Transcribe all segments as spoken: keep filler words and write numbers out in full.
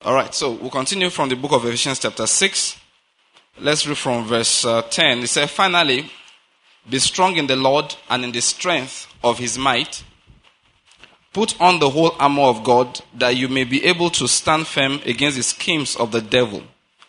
All right, so we'll continue from the book of Ephesians chapter six. Let's read from verse uh, ten. It says, "Finally, be strong in the Lord and in the strength of his might. Put on the whole armor of God, that you may be able to stand firm against the schemes of the devil.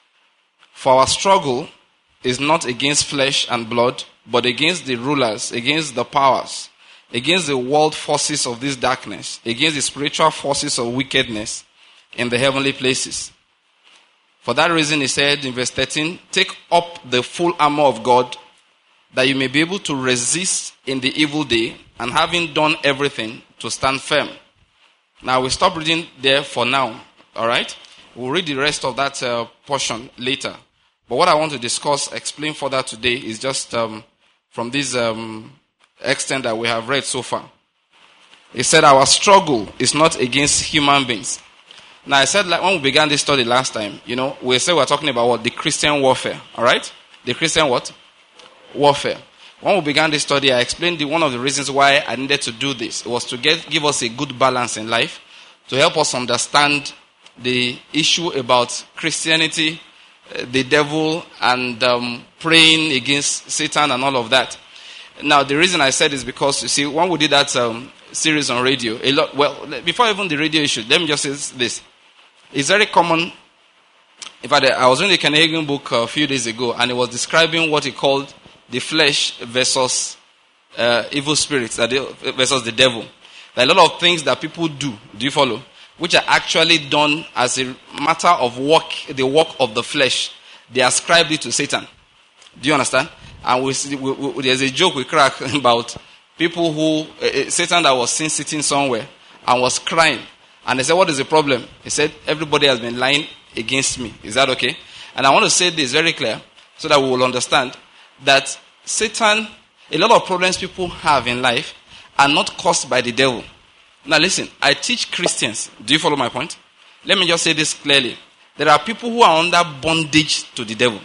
For our struggle is not against flesh and blood, but against the rulers, against the powers, against the world forces of this darkness, against the spiritual forces of wickedness in the heavenly places. For that reason," he said in verse thirteen, "take up the full armor of God, that you may be able to resist in the evil day, and having done everything, to stand firm." Now, we stop reading there for now, all right? We'll read the rest of that uh, portion later. But what I want to discuss, explain further today, is just um, from this um, extent that we have read so far. He said our struggle is not against human beings. Now, I said, like when we began this study last time, you know, we said we were talking about what? The Christian warfare, all right? The Christian what? Warfare. When we began this study, I explained the, one of the reasons why I needed to do this. It was to get, give us a good balance in life, to help us understand the issue about Christianity, uh, the devil, and um, praying against Satan and all of that. Now, the reason I said is because, you see, when we did that um, series on radio, a lot, well, before even the radio issue, let me just say this. It's very common. In fact, I was reading the Ken Hagin book a few days ago, and it was describing what he called the flesh versus uh, evil spirits, that versus the devil. There are a lot of things that people do, do you follow, which are actually done as a matter of work, the work of the flesh. They ascribe it to Satan. Do you understand? And we, see, we, we there's a joke we crack about people who, uh, Satan that was seen sitting somewhere and was crying. And they said, what is the problem? He said, everybody has been lying against me. Is that okay? And I want to say this very clear so that we will understand that Satan, a lot of problems people have in life are not caused by the devil. Now listen, I teach Christians. Do you follow my point? Let me just say this clearly. There are people who are under bondage to the devil.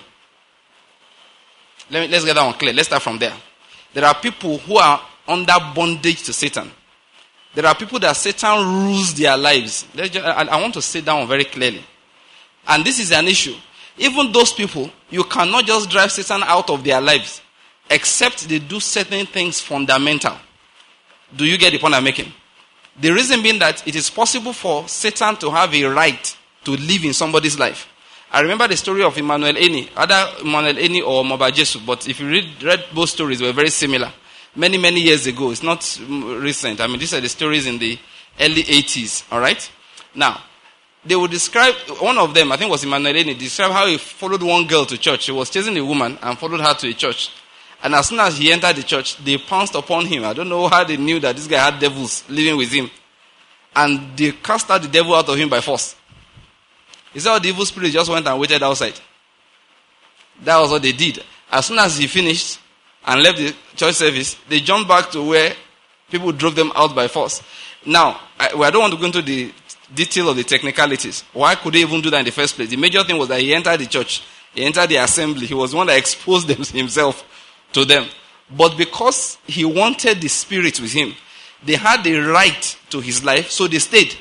Let me, let's get that one clear. Let's start from there. There are people who are under bondage to Satan. There are people that Satan rules their lives. Just, I, I want to say that one very clearly. And this is an issue. Even those people, you cannot just drive Satan out of their lives, except they do certain things fundamental. Do you get the point I'm making? The reason being that it is possible for Satan to have a right to live in somebody's life. I remember the story of Emmanuel Eni, either Emmanuel Eni or Moba Jesu, but if you read, read both stories, they were very similar. Many, many years ago. It's not recent. I mean, these are the stories in the early eighties, all right? Now, they would describe, one of them, I think it was Emmanuel Eni, described how he followed one girl to church. He was chasing a woman and followed her to a church. And as soon as he entered the church, they pounced upon him. I don't know how they knew that this guy had devils living with him. And they cast out the devil out of him by force. He said, the evil spirit just went and waited outside. That was what they did. As soon as he finished and left the church service, they jumped back to where people drove them out by force. Now, I, well, I don't want to go into the detail of the technicalities. Why could they even do that in the first place? The major thing was that he entered the church. He entered the assembly. He was the one that exposed them, himself to them. But because he wanted the spirit with him, they had the right to his life, so they stayed.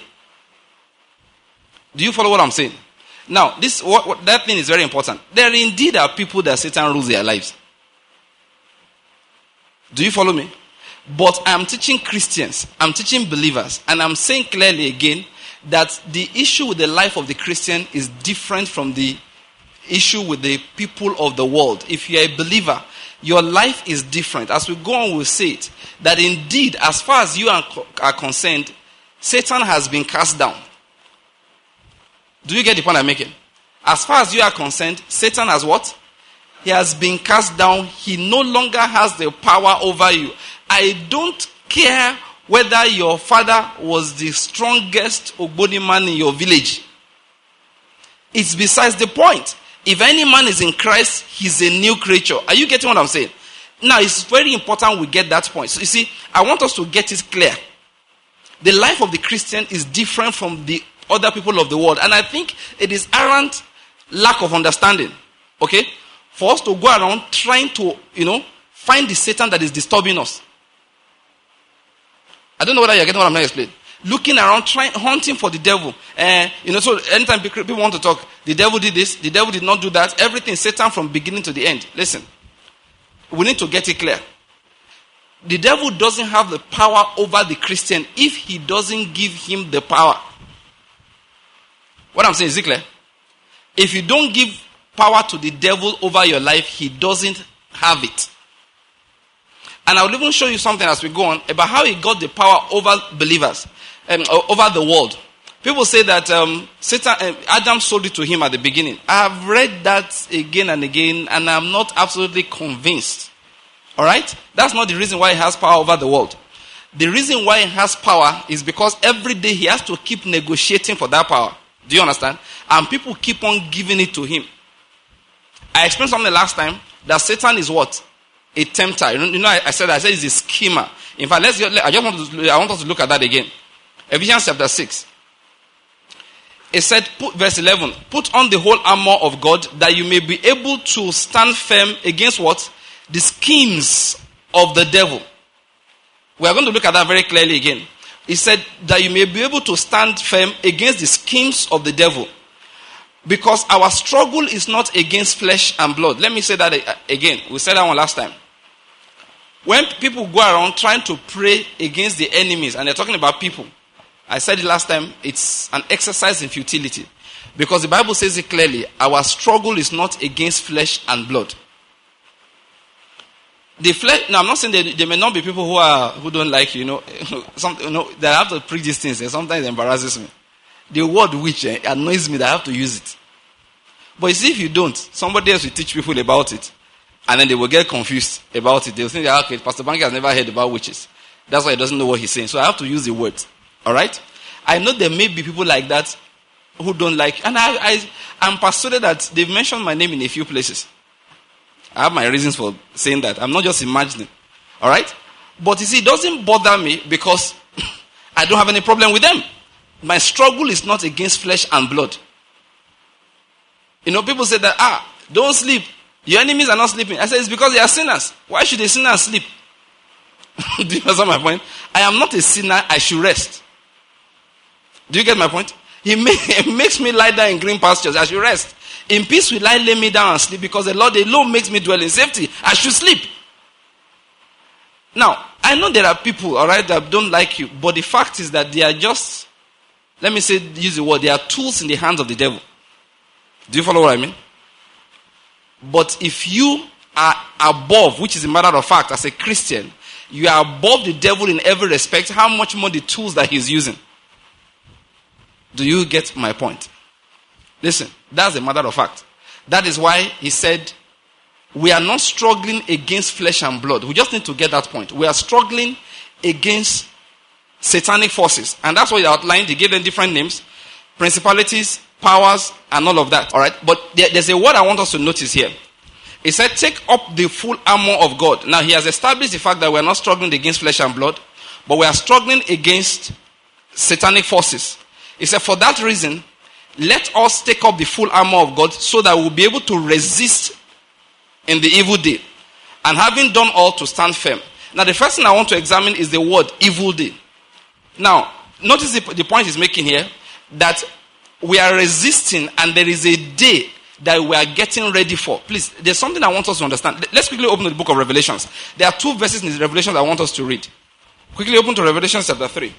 Do you follow what I'm saying? Now, this what, what, that thing is very important. There indeed are people that Satan rules their lives. Do you follow me? But I'm teaching Christians, I'm teaching believers, and I'm saying clearly again that the issue with the life of the Christian is different from the issue with the people of the world. If you're a believer, your life is different. As we go on, we'll say it, that indeed, as far as you are, are concerned, Satan has been cast down. Do you get the point I'm making? As far as you are concerned, Satan has what? He has been cast down. He no longer has the power over you. I don't care whether your father was the strongest Ogboni man in your village. It's besides the point. If any man is in Christ, he's a new creature. Are you getting what I'm saying? Now, it's very important we get that point. So you see, I want us to get it clear. The life of the Christian is different from the other people of the world. And I think it is errant lack of understanding. Okay? For us to go around trying to, you know, find the Satan that is disturbing us. I don't know whether you're getting what I'm trying to explain. looking around, trying, hunting for the devil. Uh, you know, so anytime people want to talk, the devil did this, the devil did not do that. Everything, Satan from beginning to the end. Listen, we need to get it clear. The devil doesn't have the power over the Christian if he doesn't give him the power. What I'm saying, is it clear? If you don't give power to the devil over your life, he doesn't have it. And I will even show you something as we go on about how he got the power over believers, um, over the world. People say that um, Satan, uh, Adam sold it to him at the beginning. I have read that again and again, and I'm not absolutely convinced. All right? That's not the reason why he has power over the world. The reason why he has power is because every day he has to keep negotiating for that power. Do you understand? And people keep on giving it to him. I explained something last time that Satan is what? A tempter. You know, you know I, I said I said he's a schemer. In fact, let's. Get, I just want to. I want us to look at that again. Ephesians chapter six. It said, put, verse eleven. Put on the whole armor of God, that you may be able to stand firm against what? The schemes of the devil. We are going to look at that very clearly again. He said that you may be able to stand firm against the schemes of the devil. Because our struggle is not against flesh and blood. Let me say that again. We said that one last time. When people go around trying to pray against the enemies, and they're talking about people, I said it last time, it's an exercise in futility. Because the Bible says it clearly, our struggle is not against flesh and blood. The flesh, now I'm not saying that there may not be people who are who don't like you, you know, some, you know, that have to preach these things, and sometimes it embarrasses me. The word which eh, annoys me that I have to use it. But you see, if you don't, somebody else will teach people about it, and then they will get confused about it. They will think that, okay, Pastor Banky has never heard about witches. That's why he doesn't know what he's saying. So I have to use the word. All right? I know there may be people like that who don't like, and I, I, I'm persuaded that they've mentioned my name in a few places. I have my reasons for saying that. I'm not just imagining. All right? But you see, it doesn't bother me because I don't have any problem with them. My struggle is not against flesh and blood. You know, people say that, ah, don't sleep. Your enemies are not sleeping. I say, it's because they are sinners. Why should a sinner sleep? Do you understand my point? I am not a sinner. I should rest. Do you get my point? He, make, he makes me lie down in green pastures. I should rest. In peace will I lay me down and sleep, because the Lord alone makes me dwell in safety. I should sleep. Now, I know there are people, all right, that don't like you, but the fact is that they are just, let me say, use the word, they are tools in the hands of the devil. Do you follow what I mean? But if you are above, which is a matter of fact, as a Christian, you are above the devil in every respect, how much more the tools that he's using? Do you get my point? Listen, that's a matter of fact. That is why he said, we are not struggling against flesh and blood. We just need to get that point. We are struggling against satanic forces. And that's what he outlined. He gave them different names. Principalities, powers, and all of that. All right? But there, there's a word I want us to notice here. He said, take up the full armor of God. Now, he has established the fact that we are not struggling against flesh and blood, but we are struggling against satanic forces. He said, for that reason, let us take up the full armor of God so that we'll be able to resist in the evil day. And having done all, to stand firm. Now, the first thing I want to examine is the word evil day. Now, notice the, the point he's making here, that we are resisting and there is a day that we are getting ready for. Please, there's something I want us to understand. Let's quickly open the book of Revelations. There are two verses in the Revelations I want us to read. Quickly open to Revelation chapter three.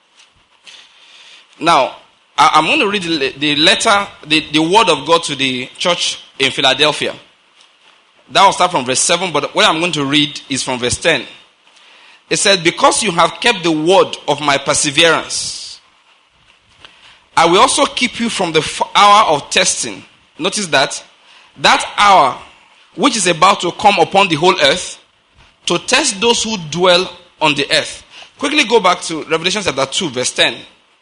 Now, I'm going to read the letter, the, the word of God to the church in Philadelphia. That will start from verse seven, but what I'm going to read is from verse ten. It said, because you have kept the word of my perseverance, I will also keep you from the hour of testing. Notice that. That hour, which is about to come upon the whole earth, to test those who dwell on the earth. Quickly go back to Revelation chapter two, verse ten.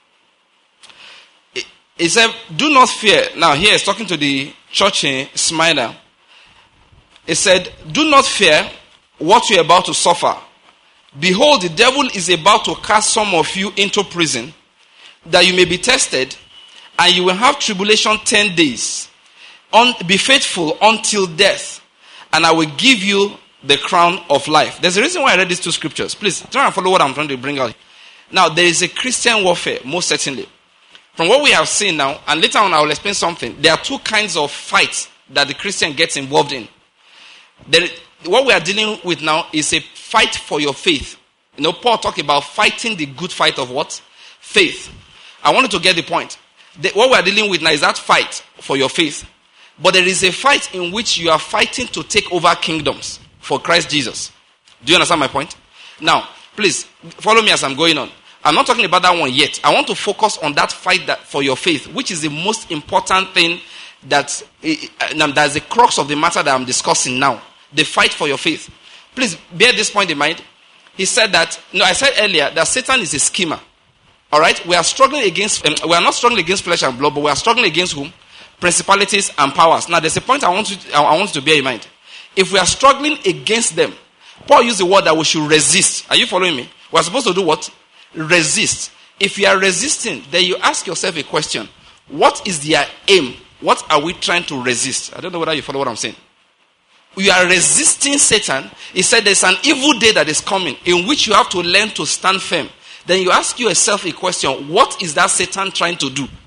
He said, do not fear. Now here he's talking to the church in Smyrna. He said, do not fear what you're about to suffer. Behold, the devil is about to cast some of you into prison, that you may be tested, and you will have tribulation ten days. Un- be faithful until death, and I will give you the crown of life. There's a reason why I read these two scriptures. Please, try and follow what I'm trying to bring out. Now, there is a Christian warfare, most certainly. From what we have seen now, and later on I will explain something, there are two kinds of fights that the Christian gets involved in. There, what we are dealing with now is a fight for your faith. You know, Paul talked about fighting the good fight of what? Faith. I wanted to get the point. The, what we are dealing with now is that fight for your faith. But there is a fight in which you are fighting to take over kingdoms for Christ Jesus. Do you understand my point? Now, please, follow me as I'm going on. I'm not talking about that one yet. I want to focus on that fight that for your faith, which is the most important thing that, uh, that's the crux of the matter that I'm discussing now. The fight for your faith. Please, bear this point in mind. He said that, no, I said earlier that Satan is a schemer. Alright? We are struggling against, um, we are not struggling against flesh and blood, but we are struggling against whom? Principalities and powers. Now, there's a point I want you, I want you to bear in mind. If we are struggling against them, Paul used the word that we should resist. Are you following me? We are supposed to do what? Resist. If you are resisting, then you ask yourself a question. What is their aim? What are we trying to resist? I don't know whether you follow what I'm saying. You are resisting Satan. He said there's an evil day that is coming in which you have to learn to stand firm. Then you ask yourself a question. What is that Satan trying to do?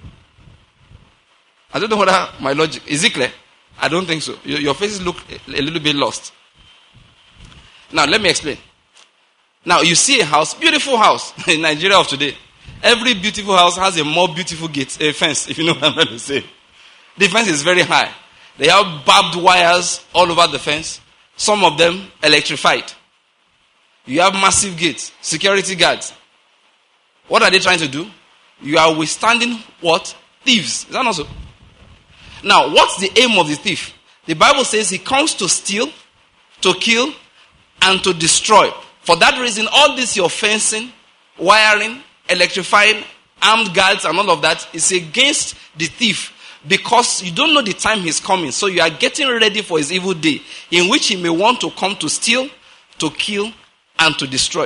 I don't know whether my logic... Is it clear? I don't think so. Your, your faces look a, a little bit lost. Now, let me explain. Now, you see a house, beautiful house in Nigeria of today. Every beautiful house has a more beautiful gate, a fence, if you know what I'm trying to say. The fence is very high. They have barbed wires all over the fence. Some of them electrified. You have massive gates, security guards. What are they trying to do? You are withstanding what? Thieves. Is that not so? Now, what's the aim of the thief? The Bible says he comes to steal, to kill, and to destroy. For that reason, all this your fencing, wiring, electrifying, armed guards and all of that is against the thief. Because you don't know the time he's coming. So you are getting ready for his evil day. In which he may want to come to steal, to kill, and to destroy.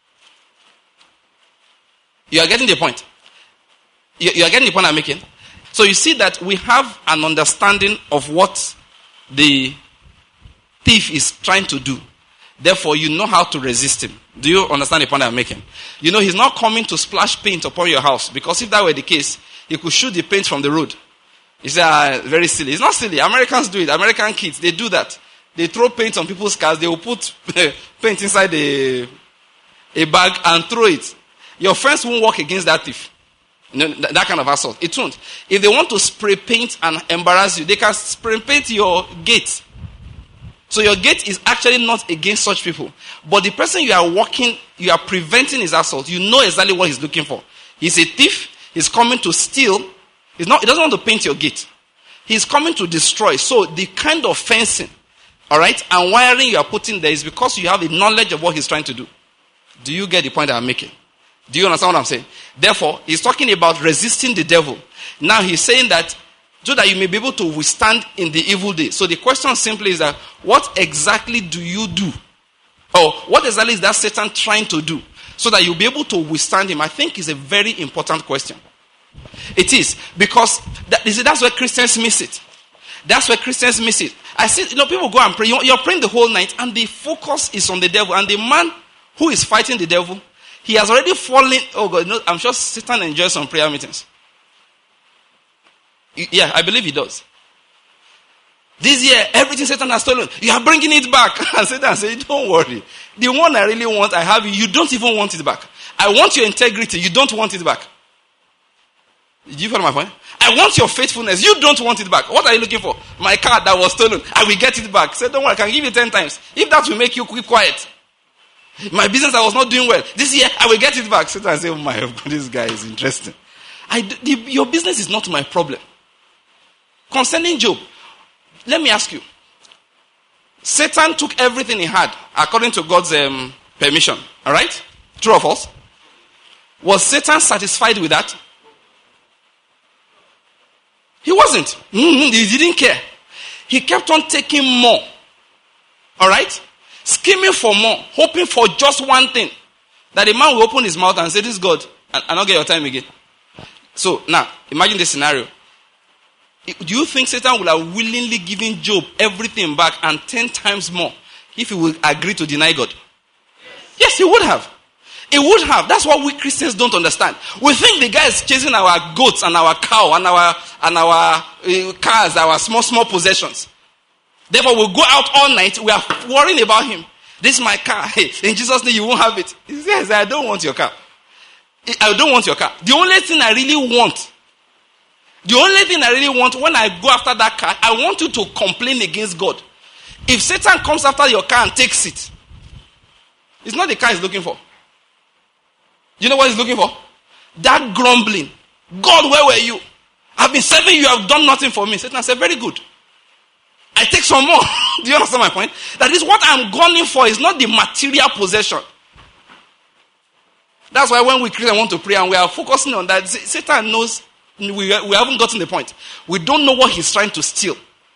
You are getting the point. You, you are getting the point I'm making. So you see that we have an understanding of what the thief is trying to do. Therefore, you know how to resist him. Do you understand the point I'm making? You know, he's not coming to splash paint upon your house. Because if that were the case, he could shoot the paint from the road. You say, ah, very silly. It's not silly. Americans do it. American kids, they do that. They throw paint on people's cars. They will put paint inside a, a bag and throw it. Your friends won't work against that thief. You know, that, that kind of assault. It won't. If they want to spray paint and embarrass you, they can spray paint your gate. So your gate is actually not against such people. But the person you are working, you are preventing his assault. You know exactly what he's looking for. He's a thief. He's coming to steal. He's not, he doesn't want to paint your gate. He's coming to destroy. So the kind of fencing, all right, and wiring you are putting there is because you have the knowledge of what he's trying to do. Do you get the point that I'm making? Do you understand what I'm saying? Therefore, he's talking about resisting the devil. Now he's saying that so that you may be able to withstand in the evil day. So the question simply is that what exactly do you do? Or what exactly is that Satan trying to do? So that you'll be able to withstand him. I think is a very important question. It is. Because that, you see, that's where Christians miss it. That's where Christians miss it. I see, you know, people go and pray. You're praying the whole night and the focus is on the devil. And the man who is fighting the devil, he has already fallen. Oh God, no, I'm sure Satan enjoys some prayer meetings. Yeah, I believe he does. This year, everything Satan has stolen, you are bringing it back. And Satan said, don't worry. The one I really want, I have you. You don't even want it back. I want your integrity. You don't want it back. Did you follow my point? I want your faithfulness. You don't want it back. What are you looking for? My car that was stolen. I will get it back. Say, don't worry, I can give you ten times. If that will make you keep quiet. My business I was not doing well. This year, I will get it back. Satan say, oh my God, this guy is interesting. I, the, your business is not my problem. Concerning Job, let me ask you. Satan took everything he had according to God's um, permission. All right? True or false? Was Satan satisfied with that? He wasn't. Mm-hmm. He didn't care. He kept on taking more. All right? Scheming for more. Hoping for just one thing. That the man will open his mouth and say, this is God. And I'll not get your time again. So, now, imagine this scenario. Do you think Satan would have willingly given Job everything back and ten times more if he would agree to deny God? Yes, he would have. It would have. That's what we Christians don't understand. We think the guy is chasing our goats and our cow and our and our uh, cars, our small, small possessions. Therefore, we'll go out all night. We are worrying about him. This is my car. Hey, in Jesus' name, you won't have it. He says, I don't want your car. I don't want your car. The only thing I really want, the only thing I really want when I go after that car, I want you to complain against God. If Satan comes after your car and takes it, it's not the car he's looking for. You know what he's looking for? That grumbling. God, where were you? I've been serving you, you have done nothing for me. Satan said, very good. I take some more. Do you understand my point? That is what I'm gunning for is not the material possession. That's why when we Christians want to pray and we are focusing on that, Satan knows we, we haven't gotten the point. We don't know what he's trying to steal.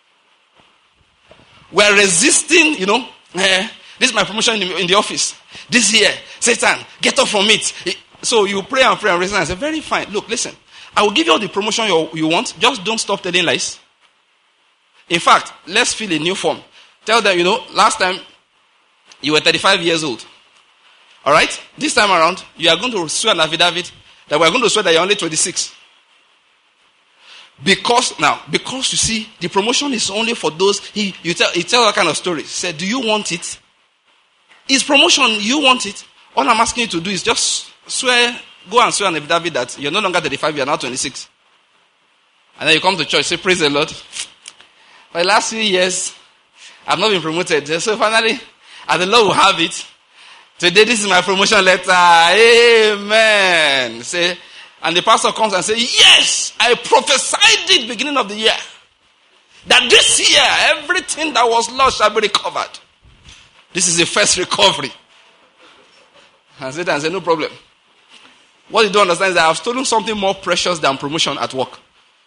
We are resisting, you know, eh, this is my promotion in the, in the office. This here, Satan, get off from it. So you pray and pray and resist and say, very fine. Look, listen, I will give you all the promotion you, you want. Just don't stop telling lies. In fact, let's fill a new form. Tell them, you know, last time you were thirty-five years old. All right? This time around, you are going to swear an affidavit that we are going to swear that you're only twenty-six. Because, now, because you see, the promotion is only for those, he, you tell, he tells that kind of story. Say, do you want it? Is promotion, you want it? All I'm asking you to do is just swear, go and swear an affidavit that you're no longer thirty-five, you're now twenty-six. And then you come to church, say, praise the Lord. For the last few years, I've not been promoted. So finally, as the Lord will have it, today this is my promotion letter. Amen. Say, and the pastor comes and says, yes, I prophesied it beginning of the year. That this year, everything that was lost shall be recovered. This is the first recovery. And Satan said, no problem. What you don't understand is that I have stolen something more precious than promotion at work.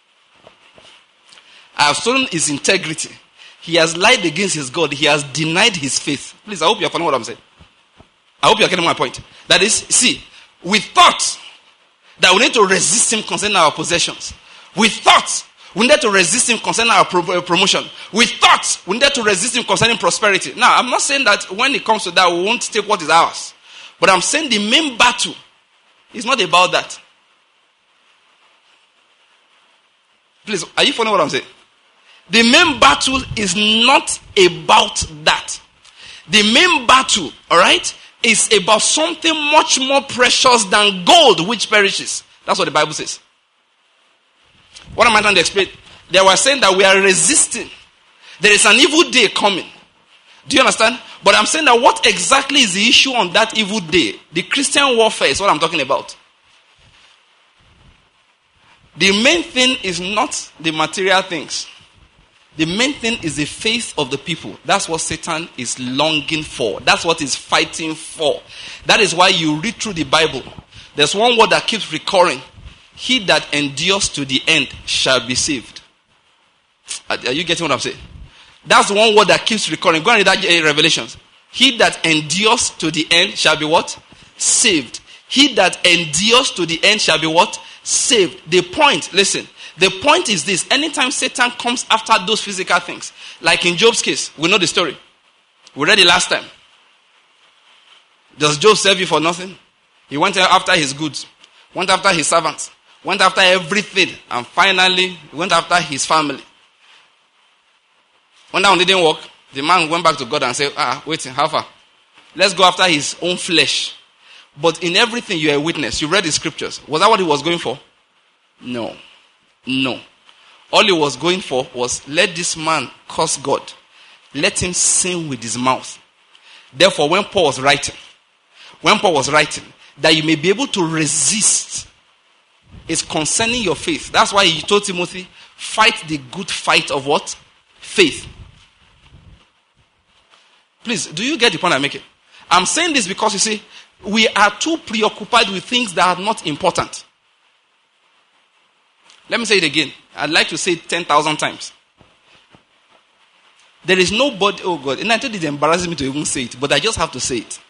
I have stolen his integrity. He has lied against his God. He has denied his faith. Please, I hope you're following what I'm saying. I hope you're getting my point. That is, see, we thought that we need to resist him concerning our possessions. We thought we needed to resist him concerning our pro- promotion. We thought we needed to resist him concerning prosperity. Now, I'm not saying that when it comes to that, we won't take what is ours. But I'm saying the main battle is not about that. Please, are you following what I'm saying? The main battle is not about that. The main battle, all right, is about something much more precious than gold which perishes. That's what the Bible says. What am I trying to explain? They were saying that we are resisting. There is an evil day coming. Do you understand? But I'm saying that what exactly is the issue on that evil day? The Christian warfare is what I'm talking about. The main thing is not the material things. The main thing is the faith of the people. That's what Satan is longing for. That's what he's fighting for. That is why you read through the Bible. There's one word that keeps recurring. He that endures to the end shall be saved. Are you getting what I'm saying? That's the one word that keeps recurring. Go and read that in Revelations. He that endures to the end shall be what? Saved. He that endures to the end shall be what? Saved. The point, listen. The point is this. Anytime Satan comes after those physical things, like in Job's case, we know the story. We read it last time. Does Job serve you for nothing? He went after his goods, went after his servants, went after everything, and finally went after his family. When that one didn't work, the man went back to God and said, ah, wait, how far? Let's go after his own flesh. But in everything you are a witness. You read the scriptures. Was that what he was going for? No. No. All he was going for was, let this man curse God. Let him sin with his mouth. Therefore, when Paul was writing, when Paul was writing, that you may be able to resist, is concerning your faith. That's why he told Timothy, fight the good fight of what? Faith. Please, do you get the point I'm making? I'm saying this because, you see, we are too preoccupied with things that are not important. Let me say it again. I'd like to say it ten thousand times. There is nobody, oh God, and I told it embarrasses me to even say it, but I just have to say it.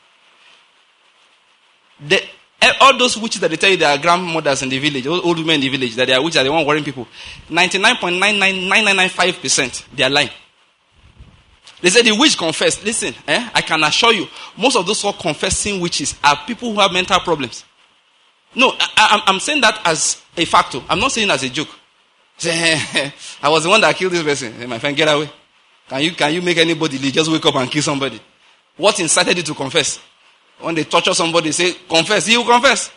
The, all those witches that they tell you they are grandmothers in the village, old women in the village, that they are witches, they want worrying people. ninety-nine point nine nine nine nine nine five percent, they are lying. They said the witch confessed. Listen, eh, I can assure you, most of those who are confessing witches are people who have mental problems. No, I, I, I'm saying that as a factor. I'm not saying as a joke. Say, I was the one that killed this person. Hey, my friend, get away. Can you can you make anybody just wake up and kill somebody? What incited you to confess? When they torture somebody, say, confess. He will confess.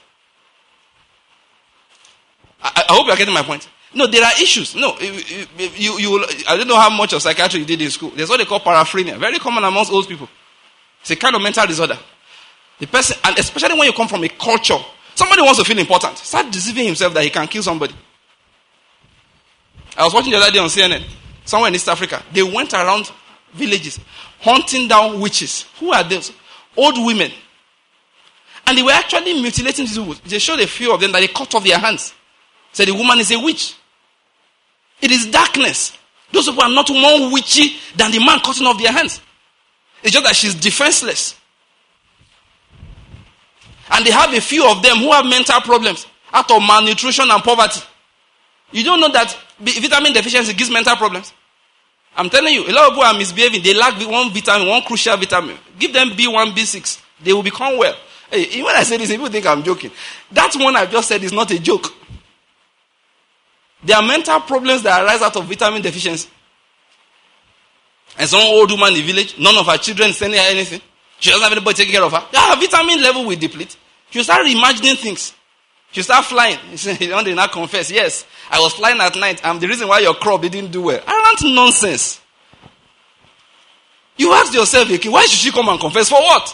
I, I hope you are getting my point. No, there are issues. No, you, you, you, I don't know how much of psychiatry you did in school. There's what they call paraphrenia. Very common amongst old people. It's a kind of mental disorder. The person, and especially when you come from a culture, somebody wants to feel important. Start deceiving himself that he can kill somebody. I was watching the other day on C N N. Somewhere in East Africa. They went around villages, hunting down witches. Who are those? Old women. And they were actually mutilating these women. They showed a few of them that they cut off their hands. Said the woman is a witch. It is darkness. Those people are not more witchy than the man cutting off their hands. It's just that she's defenseless. And they have a few of them who have mental problems out of malnutrition and poverty. You don't know that vitamin deficiency gives mental problems? I'm telling you, a lot of people are misbehaving. They lack one vitamin, one crucial vitamin. Give them B one, B six. They will become well. Hey, when I say this, people think I'm joking. That one I just said is not a joke. There are mental problems that arise out of vitamin deficiency. And some old woman in the village, none of her children sending her anything. She doesn't have anybody taking care of her. Yeah, her vitamin level will deplete. She'll start imagining things. She'll start flying. One day now confess, yes, I was flying at night. I'm the reason why your crop didn't do well. Arrant nonsense. You ask yourself, why should she come and confess? For what?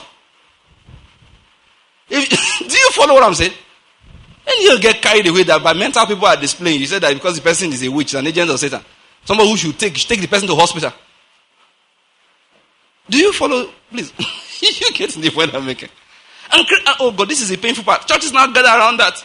If, do you follow what I'm saying? And you'll get carried away that by mental people are displaying. You said that because the person is a witch, an agent of Satan. Somebody who should take, should take the person to hospital. Do you follow? Please. You get the point I'm making. And, oh God, this is a painful part. Churches now gather around that.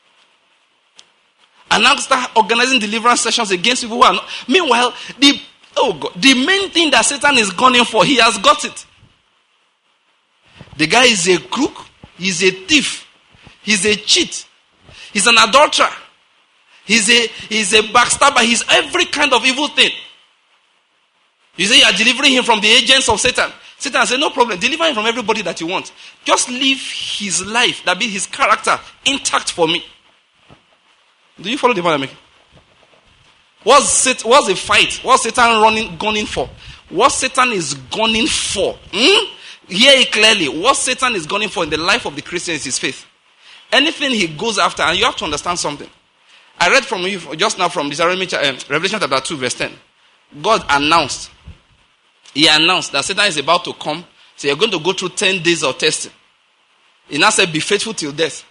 And now start organizing deliverance sessions against people who are not. Meanwhile, the, oh God, the main thing that Satan is gunning for, he has got it. The guy is a crook. He's a thief. He's a cheat. He's an adulterer. He's a, he's a backstabber. He's every kind of evil thing. You say you are delivering him from the agents of Satan. Satan said, no problem. Deliver him from everybody that you want. Just leave his life, that be his character, intact for me. Do you follow the point I'm making? What's, it, what's the fight? What's Satan running, gunning for? What Satan is gunning for? Hmm? Hear it clearly. What Satan is gunning for in the life of the Christian is his faith. Anything he goes after, and you have to understand something. I read from you just now from Revelation chapter two, verse ten. God announced, he announced that Satan is about to come. So you're going to go through ten days of testing. He now said, be faithful till death.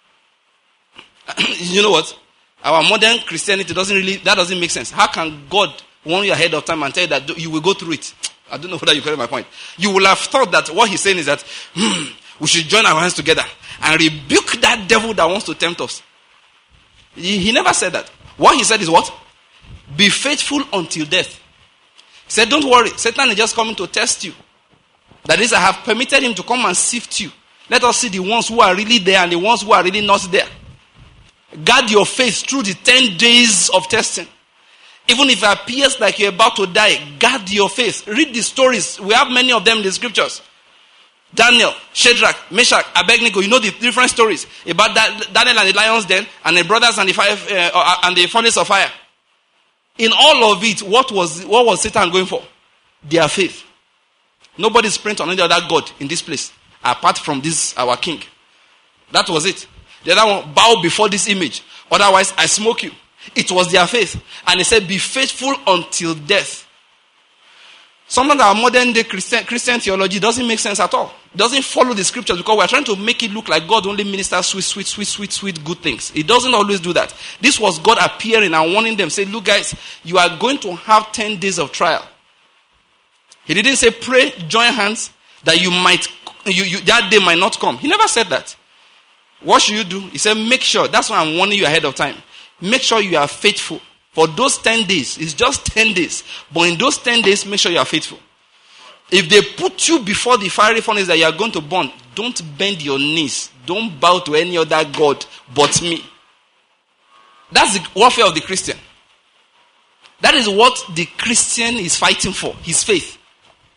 You know what? Our modern Christianity doesn't really, that doesn't make sense. How can God warn you ahead of time and tell you that you will go through it? I don't know whether you get my point. You will have thought that what he's saying is that hmm, we should join our hands together and rebuke that devil that wants to tempt us. He, he never said that. What he said is what? Be faithful until death. He said, don't worry. Satan is just coming to test you. That is, I have permitted him to come and sift you. Let us see the ones who are really there and the ones who are really not there. Guard your faith through the ten days of testing. Even if it appears like you're about to die, guard your faith. Read the stories. We have many of them in the scriptures. Daniel, Shadrach, Meshach, Abednego. You know the different stories about that, Daniel and the lion's den, and the brothers and the five uh, and the furnace of fire. In all of it, what was what was Satan going for? Their faith. Nobody sprint on any other god in this place apart from this our king. That was it. The other one, bow before this image. Otherwise, I smoke you. It was their faith. And he said, be faithful until death. Sometimes our modern day Christian, Christian theology doesn't make sense at all. It doesn't follow the scriptures because we're trying to make it look like God only ministers sweet, sweet, sweet, sweet, sweet, good things. It doesn't always do that. This was God appearing and warning them. Say, look guys, you are going to have ten days of trial. He didn't say pray, join hands, that you might, you, you, that day might not come. He never said that. What should you do? He said, make sure. That's why I'm warning you ahead of time. Make sure you are faithful. For those ten days, it's just ten days. But in those ten days, make sure you are faithful. If they put you before the fiery furnace that you are going to burn, don't bend your knees. Don't bow to any other God but me. That's the warfare of the Christian. That is what the Christian is fighting for, his faith.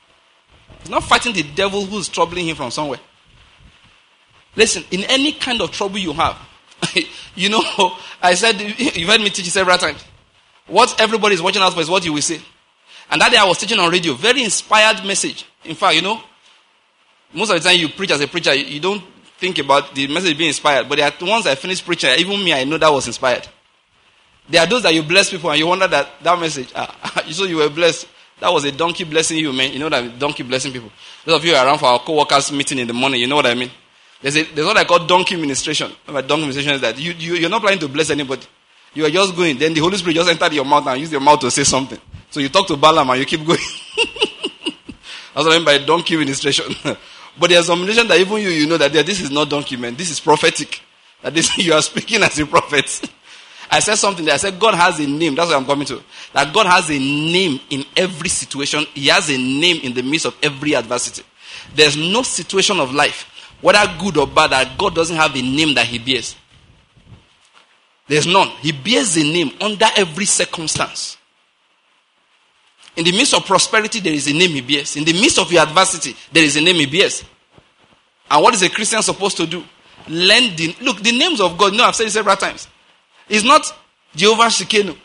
He's not fighting the devil who's troubling him from somewhere. Listen, in any kind of trouble you have, you know, I said, you've heard me teach several times. What everybody is watching out for is what you will say. And that day I was teaching on radio, very inspired message. In fact, you know, most of the time you preach as a preacher, you don't think about the message being inspired. But there are once I finish preaching, even me, I know that was inspired. There are those that you bless people and you wonder that that message, ah, so you were blessed. That was a donkey blessing you, man. You know that donkey blessing people. Those of you who are around for our co-workers meeting in the morning, you know what I mean. There's, a, there's what I call donkey ministration. What donkey ministration is that you, you, you're not planning to bless anybody. You are just going. Then the Holy Spirit just entered your mouth and use your mouth to say something. So you talk to Balaam and you keep going. That's what I mean by donkey ministration. But there's some ministration that even you, you know that this is not donkey, man. This is prophetic. That this you are speaking as a prophet. I said something there. I said God has a name. That's what I'm coming to. That God has a name in every situation. He has a name in the midst of every adversity. There's no situation of life, whether good or bad, that God doesn't have a name that he bears. There's none. He bears a name under every circumstance. In the midst of prosperity, there is a name he bears. In the midst of your adversity, there is a name he bears. And what is a Christian supposed to do? Learn the... Look, the names of God, you know, I've said it several times. It's not Jehovah Shikenu.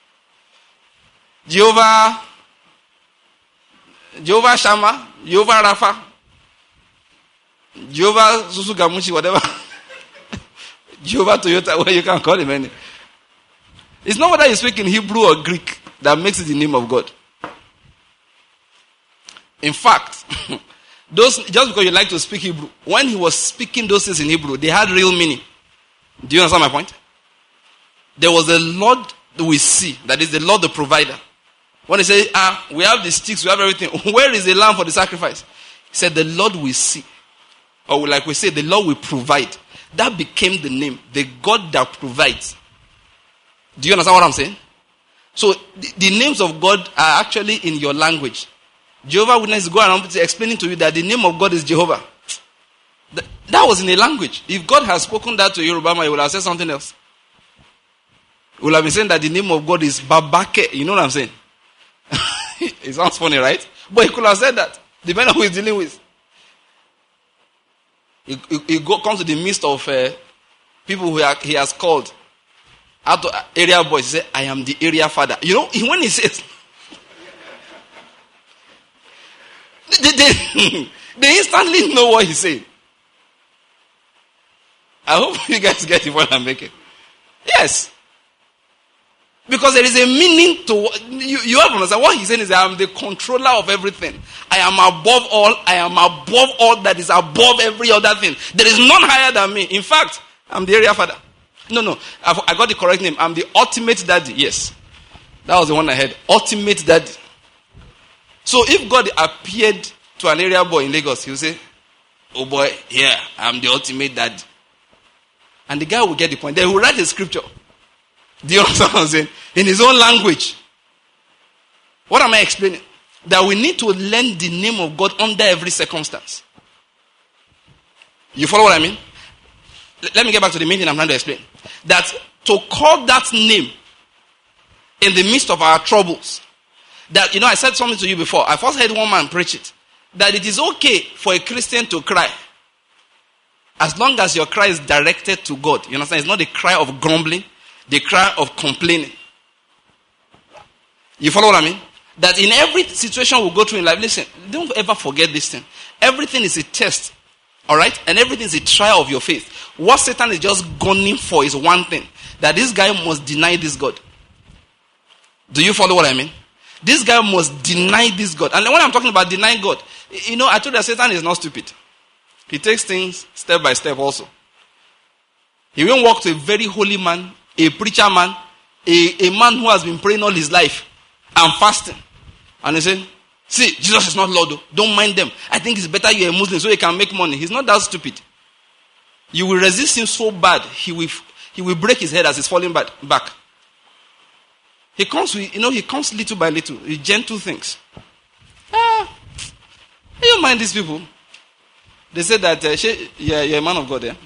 Jehovah... Jehovah Shammah. Jehovah Rapha. Jehovah Susugamuchi, whatever. Jehovah Toyota, where you can call him any. It's not whether you speak in Hebrew or Greek that makes it the name of God. In fact, those just because you like to speak Hebrew, when he was speaking those things in Hebrew, they had real meaning. Do you understand my point? There was a Lord we see, that is the Lord the provider. When he said, ah, we have the sticks, we have everything. Where is the lamb for the sacrifice? He said, the Lord we see. Or like we say, the Lord will provide. That became the name, the God that provides. Do you understand what I'm saying? So the, the names of God are actually in your language. Jehovah Witness go around explaining to you that the name of God is Jehovah. That, that was in a language. If God has spoken that to Yoruba, he would have said something else. He would have been saying that the name of God is Babake. You know what I'm saying? It sounds funny, right? But he could have said that, depending on who he's dealing with. He, he, he go, comes to the midst of uh, people who are, he has called. Out of area boys, he said, I am the area father. You know, when he says, they, they, they instantly know what he's saying. I hope you guys get it what I'm making. Yes. Because there is a meaning to what you, you have to understand. What he's saying is, I am the controller of everything. I am above all. I am above all that is above every other thing. There is none higher than me. In fact, I'm the area father. No, no. I've, I got the correct name. I'm the ultimate daddy. Yes. That was the one I had. Ultimate daddy. So if God appeared to an area boy in Lagos, he'll say, oh boy, yeah, I'm the ultimate daddy. And the guy will get the point. Then he will write the scripture. Do you understand what I'm saying? In his own language. What am I explaining? That we need to learn the name of God under every circumstance. You follow what I mean? L- let me get back to the main thing I'm trying to explain. That to call that name in the midst of our troubles. That, you know, I said something to you before. I first heard one man preach it. That it is okay for a Christian to cry. As long as your cry is directed to God. You understand? It's not a cry of grumbling. The cry of complaining. You follow what I mean? That in every situation we go through in life, listen, don't ever forget this thing. Everything is a test. Alright? And everything is a trial of your faith. What Satan is just gunning for is one thing. That this guy must deny this God. Do you follow what I mean? This guy must deny this God. And when I'm talking about denying God, you know, I told you that Satan is not stupid. He takes things step by step also. He won't walk to a very holy man, a preacher man, a, a man who has been praying all his life and fasting. And he said, see, Jesus is not Lord. Though. Don't mind them. I think it's better you're a Muslim so you can make money. He's not that stupid. You will resist him so bad, he will, he will break his head as he's falling back. back. He comes with, you know, he comes little by little. He gentle things. Ah, you don't mind these people. They say that, uh, she, you're, you're a man of God, eh?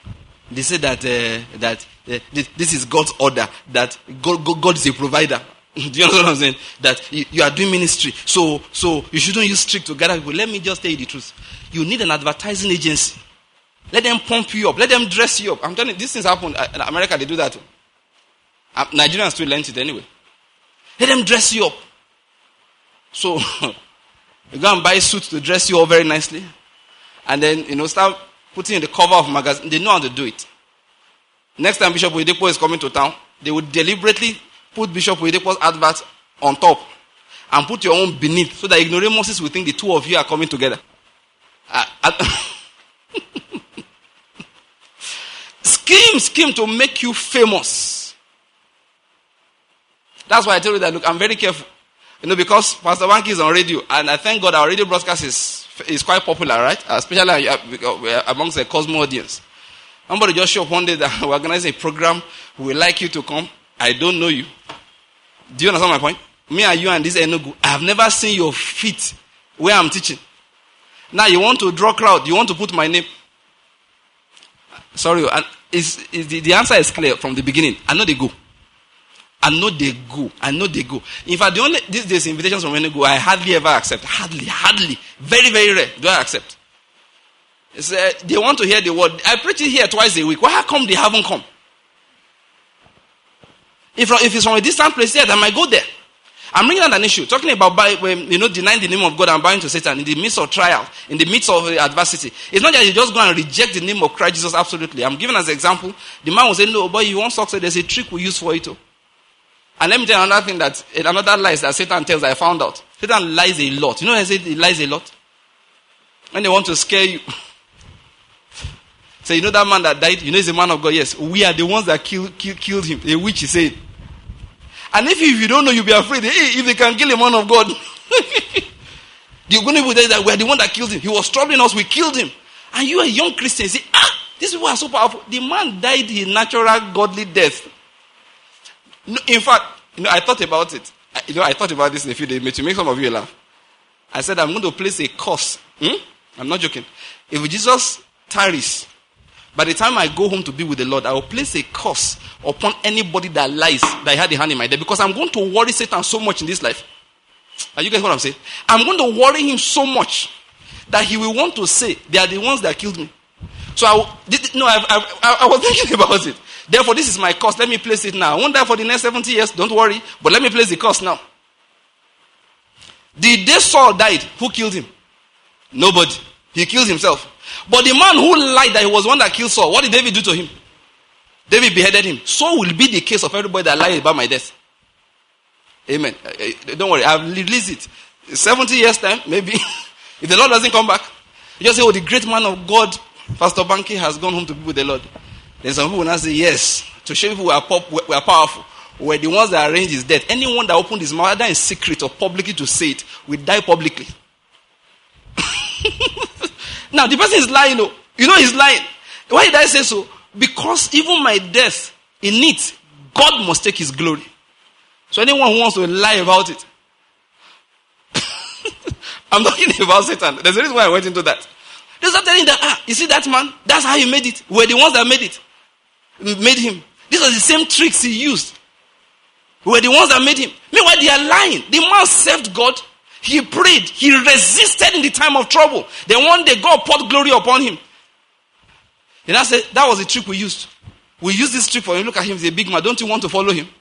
They say that uh, that uh, this is God's order, that God, God, God is a provider. Do you know what I'm saying? That you, you are doing ministry, so so you shouldn't use trick to gather people. Let me just tell you the truth. You need an advertising agency. Let them pump you up. Let them dress you up. I'm telling you, these things happen in America. They do that. Nigerians still learn it anyway. Let them dress you up. So you go and buy suits to dress you up very nicely, and then you know start putting in the cover of magazine. They know how to do it. Next time Bishop Oyedepo is coming to town, they would deliberately put Bishop Oyedepo's advert on top and put your own beneath, so that ignoramuses will think the two of you are coming together. Uh, uh, scheme, scheme to make you famous. That's why I tell you that, look, I'm very careful. You know, because Pastor Banky is on radio, and I thank God our radio broadcast is is quite popular, right? Especially amongst the Cosmo audience. Somebody just show up one day that we organize a program, we would like you to come. I don't know you. Do you understand my point? Me and you and this Enugu, I have never seen your feet where I'm teaching. Now you want to draw crowd, you want to put my name. Sorry, and it's, it's, the, the answer is clear from the beginning. I know they go. I know they go. I know they go. In fact, the only these days invitations from Enugu, I hardly ever accept. Hardly, hardly. Very, very rare do I accept. It's, uh, they want to hear the word. I preach it here twice a week. Why how come they haven't come? If, if it's from a distant place, yes, I might go there. I'm bringing out an issue, talking about you know denying the name of God and bowing to Satan in the midst of trial, in the midst of adversity. It's not that you just go and reject the name of Christ Jesus. Absolutely, I'm giving as an example. The man will say, "No, but you want success? There's a trick we use for it." Too. And let me tell you another thing that another lies that Satan tells. I found out Satan lies a lot. You know, I said he lies a lot when they want to scare you. So you know that man that died. You know he's a man of God. Yes, we are the ones that killed kill, killed him. A witch, he said. And if, if you don't know, you'll be afraid. Hey, if they can kill a man of God, the good news is that we are the one that killed him. He was troubling us, we killed him. And you are a young Christian, say, ah, these people are so powerful. The man died a natural, godly death. No, in fact, you know, I thought about it. I, you know, I thought about this in a few days to make some of you laugh. I said, I'm going to place a curse. Hmm? I'm not joking. If Jesus tarries, by the time I go home to be with the Lord, I will place a curse upon anybody that lies, that had a hand in my death. Because I'm going to worry Satan so much in this life. Are you guys what I'm saying? I'm going to worry him so much that he will want to say, they are the ones that killed me. So, I, no, I, I, I was thinking about it. Therefore, this is my curse. Let me place it now. I won't die for the next seventy years. Don't worry. But let me place the curse now. The day Saul died, who killed him? Nobody. He killed himself. But the man who lied that he was the one that killed Saul, what did David do to him? David beheaded him. So will be the case of everybody that lied about my death. Amen. Don't worry, I've released it. seventy years time, maybe. If the Lord doesn't come back, you just say, oh, the great man of God, Pastor Banky, has gone home to be with the Lord. Then some people will now say, yes, to show people we are, pop, we are powerful. We're the ones that arranged his death. Anyone that opened his mouth, either in secret or publicly to say it, will die publicly. Now, the person is lying, though. You know he's lying. Why did I say so? Because even my death, in it, God must take his glory. So anyone who wants to lie about it, I'm talking about Satan. There's a reason why I went into that. They start telling that, ah, you see that man? That's how he made it. We're the ones that made it. Made him. These are the same tricks he used. We're the ones that made him. Meanwhile, they are lying. The man served God. He prayed. He resisted in the time of trouble. Then one day, God poured glory upon him. And I said, that was the trick we used. We used this trick for him. Look at him. He's a big man. Don't you want to follow him?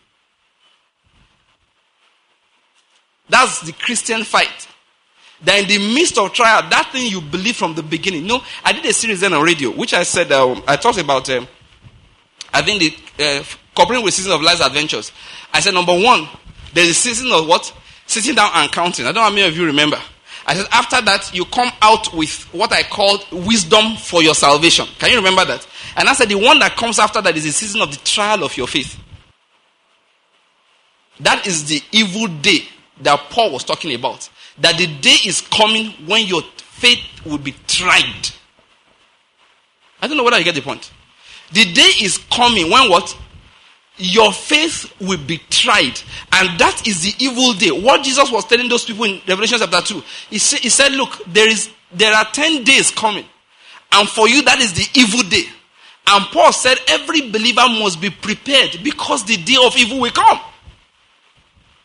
That's the Christian fight. That in the midst of trial, that thing you believe from the beginning. You know, I did a series then on radio, which I said, um, I talked about, um, I think the, uh, cooperating with Season of Life's Adventures. I said, number one, there's a season of what? Sitting down and counting. I don't know how many of you remember. I said, after that, you come out with what I called wisdom for your salvation. Can you remember that? And I said, the one that comes after that is the season of the trial of your faith. That is the evil day that Paul was talking about. That the day is coming when your faith will be tried. I don't know whether you get the point. The day is coming when what? Your faith will be tried. And that is the evil day. What Jesus was telling those people in Revelation chapter two. He, say, he said, look, there is there are ten days coming. And for you, that is the evil day. And Paul said, every believer must be prepared because the day of evil will come.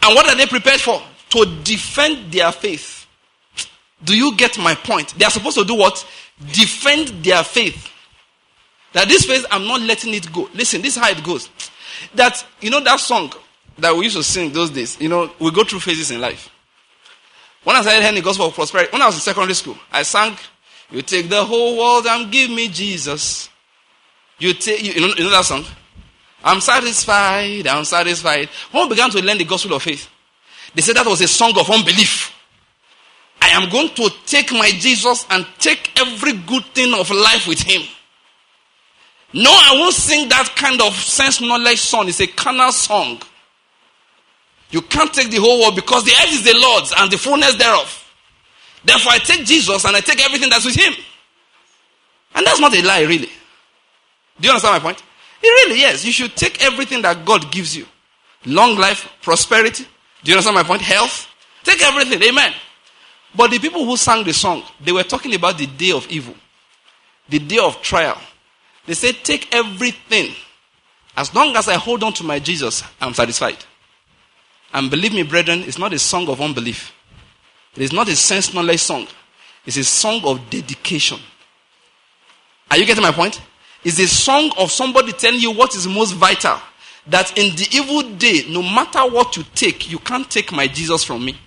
And what are they prepared for? To defend their faith. Do you get my point? They are supposed to do what? Defend their faith. That this faith, I'm not letting it go. Listen, this is how it goes. That, you know that song that we used to sing those days, you know, we go through phases in life. When I started hearing the gospel of prosperity, when I was in secondary school, I sang, you take the whole world and give me Jesus. You take, you, you, know, you know that song? I'm satisfied, I'm satisfied. When we began to learn the gospel of faith, they said that was a song of unbelief. I am going to take my Jesus and take every good thing of life with him. No, I won't sing that kind of sense knowledge song. It's a carnal song. You can't take the whole world because the earth is the Lord's and the fullness thereof. Therefore, I take Jesus and I take everything that's with him. And that's not a lie, really. Do you understand my point? It really is. You should take everything that God gives you. Long life, prosperity. Do you understand my point? Health. Take everything. Amen. But the people who sang the song, they were talking about the day of evil. The day of trial. They said, take everything. As long as I hold on to my Jesus, I'm satisfied. And believe me, brethren, it's not a song of unbelief. It is not a sense knowledge song. It's a song of dedication. Are you getting my point? It's a song of somebody telling you what is most vital. That in the evil day, no matter what you take, you can't take my Jesus from me.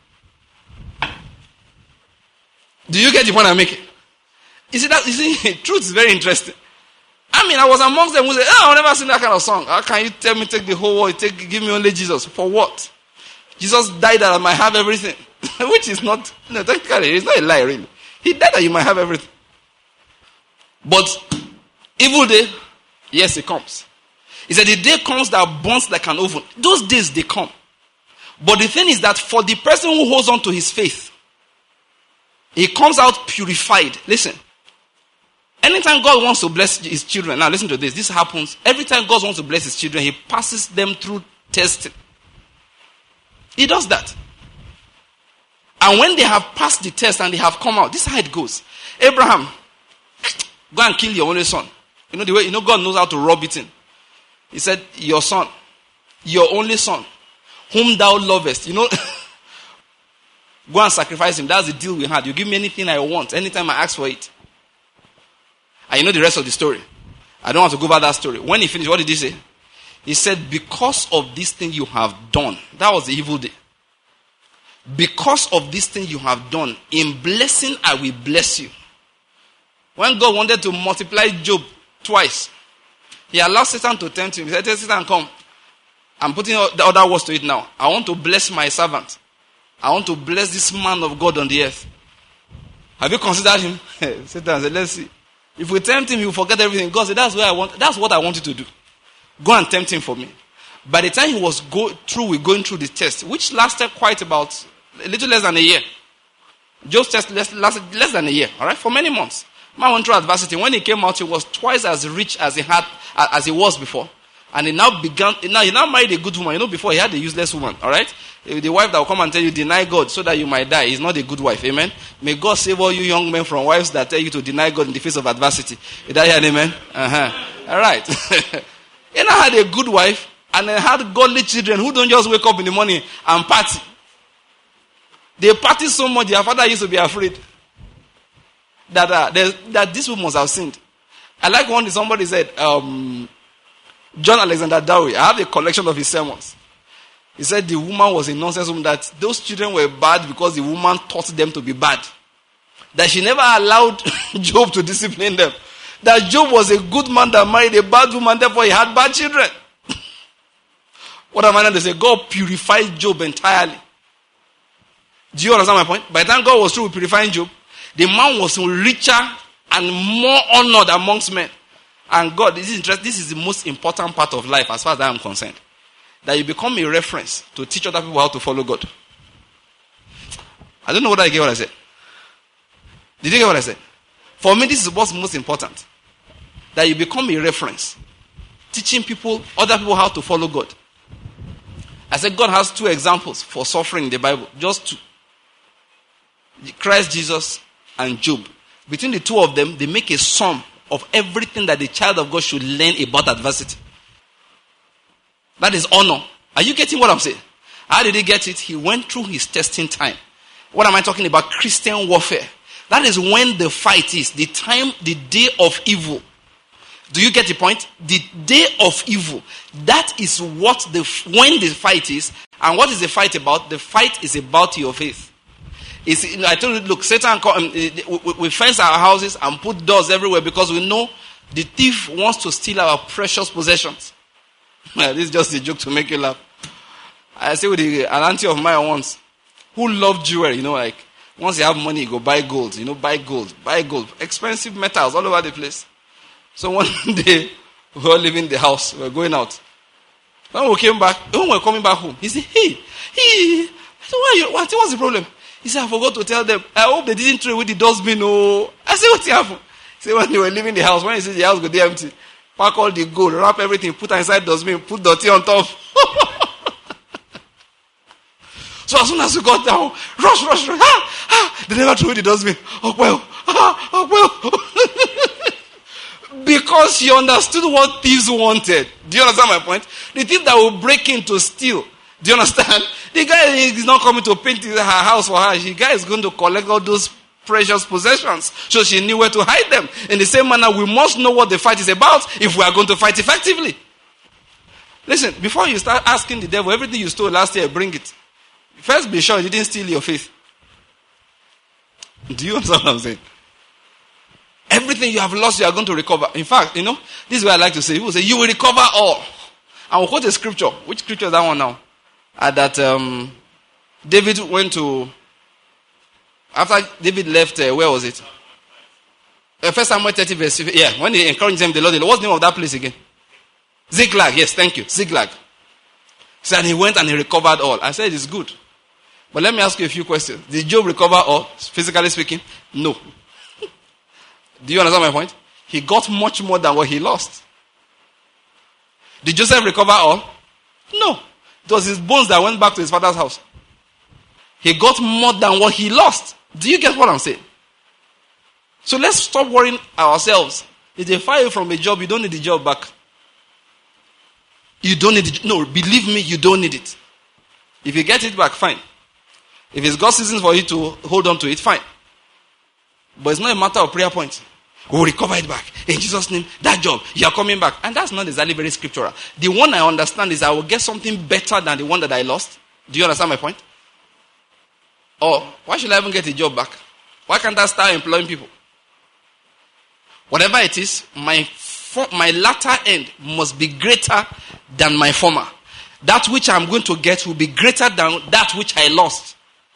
Do you get the point I'm making? You see, that, you see, truth is very interesting. I mean, I was amongst them who said, oh, I've never seen that kind of song. How can you tell me take the whole world, take, give me only Jesus? For what? Jesus died that I might have everything. Which is not, no, technically, it's not a lie, really. He died that you might have everything. But, evil day, yes, it comes. He said, the day comes that burns like an oven. Those days, they come. But the thing is that for the person who holds on to his faith, he comes out purified. Listen. Anytime God wants to bless his children, now listen to this, this happens, every time God wants to bless his children, he passes them through testing. He does that. And when they have passed the test and they have come out, this is how it goes. Abraham, go and kill your only son. You know the way, you know God knows how to rub it in. He said, your son, your only son, whom thou lovest. You know, go and sacrifice him. That's the deal we had. You give me anything I want, anytime I ask for it. And you know the rest of the story. I don't want to go over that story. When he finished, what did he say? He said, because of this thing you have done. That was the evil day. Because of this thing you have done, in blessing I will bless you. When God wanted to multiply Job twice, he allowed Satan to tempt him. He said, Satan, come. I'm putting the other words to it now. I want to bless my servant. I want to bless this man of God on the earth. Have you considered him? Satan said, let's see. If we tempt him, he will forget everything. God said, that's where I want, that's what I want you to do. Go and tempt him for me. By the time he was go through with going through the test, which lasted quite about a little less than a year. Job's test lasted less than a year, all right, for many months. Man went through adversity. When he came out, he was twice as rich as he had, as he was before. And he now began, now he now married a good woman. You know, before he had a useless woman, all right? The wife that will come and tell you, deny God so that you might die is not a good wife, amen? May God save all you young men from wives that tell you to deny God in the face of adversity. Is that hear amen? Uh-huh. All right. You know, had a good wife and then had godly children who don't just wake up in the morning and party. They party so much, their father used to be afraid that uh, that this woman must have sinned. I like one somebody said, um, John Alexander Dowie, I have a collection of his sermons. He said the woman was a nonsense woman, that those children were bad because the woman taught them to be bad. That she never allowed Job to discipline them. That Job was a good man that married a bad woman, therefore he had bad children. What am I trying to say? God purified Job entirely. Do you understand my point? By the time God was through with purifying Job, the man was richer and more honored amongst men. And God, this is interesting. This is the most important part of life as far as I am concerned. That you become a reference to teach other people how to follow God. I don't know whether I get what I said. Did you get what I said? For me, this is what's most important. That you become a reference. Teaching people, other people how to follow God. I said God has two examples for suffering in the Bible. Just two. Christ Jesus and Job. Between the two of them, they make a sum of everything that the child of God should learn about adversity. That is honor. Are you getting what I'm saying? How did he get it? He went through his testing time. What am I talking about? Christian warfare. That is when the fight is. The time, the day of evil. Do you get the point? The day of evil. That is what the, when the fight is. And what is the fight about? The fight is about your faith. It's, I told you, look, Satan, we, we fence our houses and put doors everywhere because we know the thief wants to steal our precious possessions. This is just a joke to make you laugh. I say with the, an auntie of mine once, who loved jewelry, you know, like, once you have money, you go buy gold, you know, buy gold, buy gold. Expensive metals all over the place. So one day, we were leaving the house, we were going out. When we came back, when we were coming back home, he said, hey, hey, I said, why are you, what, what's the problem? He said, I forgot to tell them, I hope they didn't throw away the dustbin. Oh. I said, what happened? He said, when they were leaving the house, when he said the house got empty, pack all the gold, wrap everything, put inside the dustbin, put dirty on top. So as soon as we got down, rush, rush, rush, ah, ah, they never threw away the dustbin. Oh well, ah, oh well. Because he understood what thieves wanted. Do you understand my point? The thief that will break in to steal. Do you understand? The guy is not coming to paint her house for her. The guy is going to collect all those precious possessions. So she knew where to hide them. In the same manner, we must know what the fight is about if we are going to fight effectively. Listen, before you start asking the devil, everything you stole last year, bring it. First, be sure you didn't steal your faith. Do you understand what I'm saying? Everything you have lost, you are going to recover. In fact, you know, this is what I like to say. People say, you will recover all. And we'll quote a scripture. Which scripture is that one now? Uh, that um, David went to, after David left, uh, where was it? Uh, First Samuel thirty verse fifteen. Yeah, when he encouraged them, the Lord, what's the name of that place again? Ziklag. Yes, thank you. Ziklag. So and he went and he recovered all. I said it's good. But let me ask you a few questions. Did Job recover all, physically speaking? No. Do you understand my point? He got much more than what he lost. Did Joseph recover all? No. It was his bones that went back to his father's house. He got more than what he lost. Do you get what I'm saying? So let's stop worrying ourselves. If they fire you from a job, you don't need the job back. You don't need it. No, believe me, you don't need it. If you get it back, fine. If it's God's season for you to hold on to it, fine. But it's not a matter of prayer points. We will recover it back. In Jesus' name, that job, you are coming back. And that's not exactly very scriptural. The one I understand is I will get something better than the one that I lost. Do you understand my point? Or, why should I even get a job back? Why can't I start employing people? Whatever it is, my my latter end must be greater than my former. That which I'm going to get will be greater than that which I lost.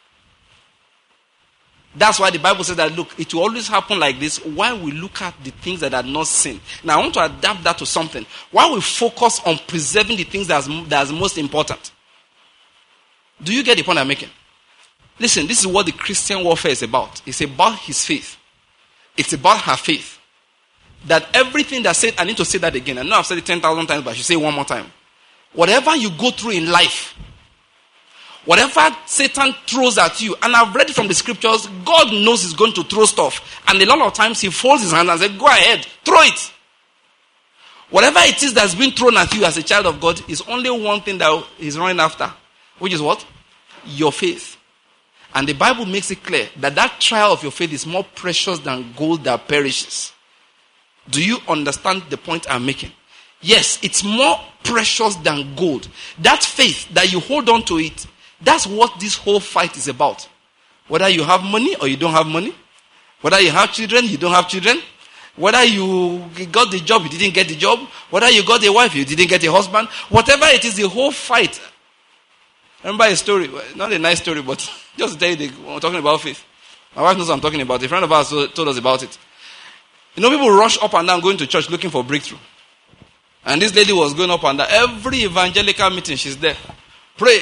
That's why the Bible says that, look, it will always happen like this while we look at the things that are not sin. Now, I want to adapt that to something. While we focus on preserving the things that's, that's most important. Do you get the point I'm making? Listen, this is what the Christian warfare is about. It's about his faith. It's about her faith. That everything that said, I need to say that again. I know I've said it ten thousand times, but I should say it one more time. Whatever you go through in life, whatever Satan throws at you, and I've read it from the scriptures, God knows he's going to throw stuff. And a lot of times he folds his hands and says, go ahead, throw it. Whatever it is that's been thrown at you as a child of God is only one thing that he's running after. Which is what? Your faith. And the Bible makes it clear that that trial of your faith is more precious than gold that perishes. Do you understand the point I'm making? Yes, it's more precious than gold. That faith that you hold on to it, that's what this whole fight is about. Whether you have money or you don't have money. Whether you have children, you don't have children. Whether you got the job, you didn't get the job. Whether you got a wife, you didn't get a husband. Whatever it is, the whole fight. Remember a story, not a nice story, but just to tell you, the, we're talking about faith. My wife knows what I'm talking about. A friend of ours told us about it. You know, people rush up and down going to church looking for breakthrough. And this lady was going up and down. Every evangelical meeting, she's there. Pray.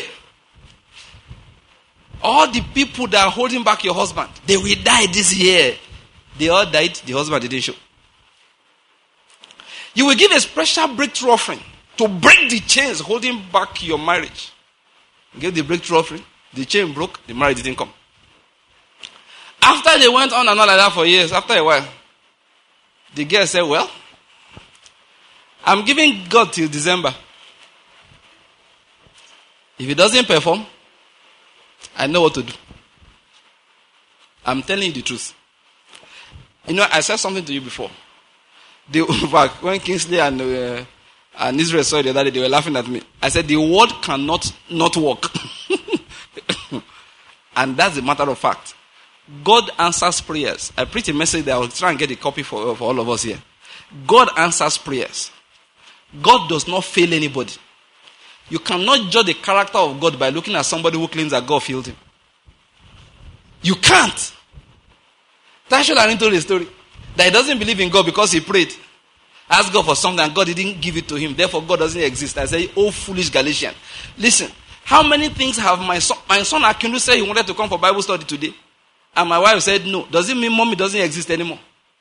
All the people that are holding back your husband, they will die this year. They all died. The husband didn't show. You will give a special breakthrough offering to break the chains holding back your marriage. Give the breakthrough offering. The chain broke. The marriage didn't come. After they went on and on like that for years, after a while, the girl said, well, I'm giving God till December. If he doesn't perform, I know what to do. I'm telling you the truth. You know, I said something to you before. The, when Kingsley and, uh, and Israel saw it the other day, they were laughing at me. I said, the word cannot not work. And that's a matter of fact. God answers prayers. I preach a message that I will try and get a copy for, for all of us here. God answers prayers. God does not fail anybody. You cannot judge the character of God by looking at somebody who claims that God failed him. You can't. Tasha Larin told a story that he doesn't believe in God because he prayed. Asked God for something and God didn't give it to him. Therefore, God doesn't exist. I say, oh, foolish Galatian. Listen, how many things have my son, my son Akinlu said he wanted to come for Bible study today? And my wife said, no. Does it mean mommy doesn't exist anymore?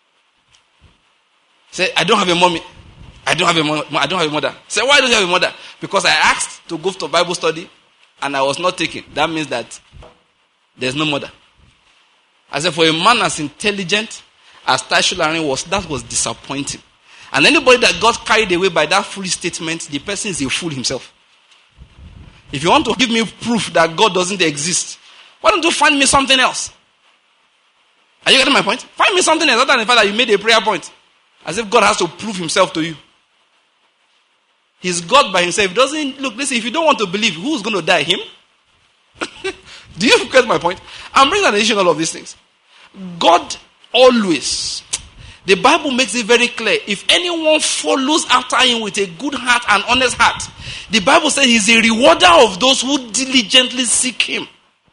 Say, I don't have a mommy. I don't have a mother. I don't have a mother. Say, why don't you have a mother? Because I asked to go to Bible study and I was not taken. That means that there's no mother. I said, for a man as intelligent as Tasha Larin was, that was disappointing. And anybody that got carried away by that foolish statement, the person is a fool himself. If you want to give me proof that God doesn't exist, why don't you find me something else? Are you getting my point? Find me something else other than the fact that you made a prayer point. As if God has to prove himself to you. He's God by himself. He doesn't look, listen, if you don't want to believe, who's going to die? Him? Do you get my point? I'm bringing an addition all of these things. God always, the Bible makes it very clear, if anyone follows after him with a good heart and honest heart, the Bible says he's a rewarder of those who diligently seek him.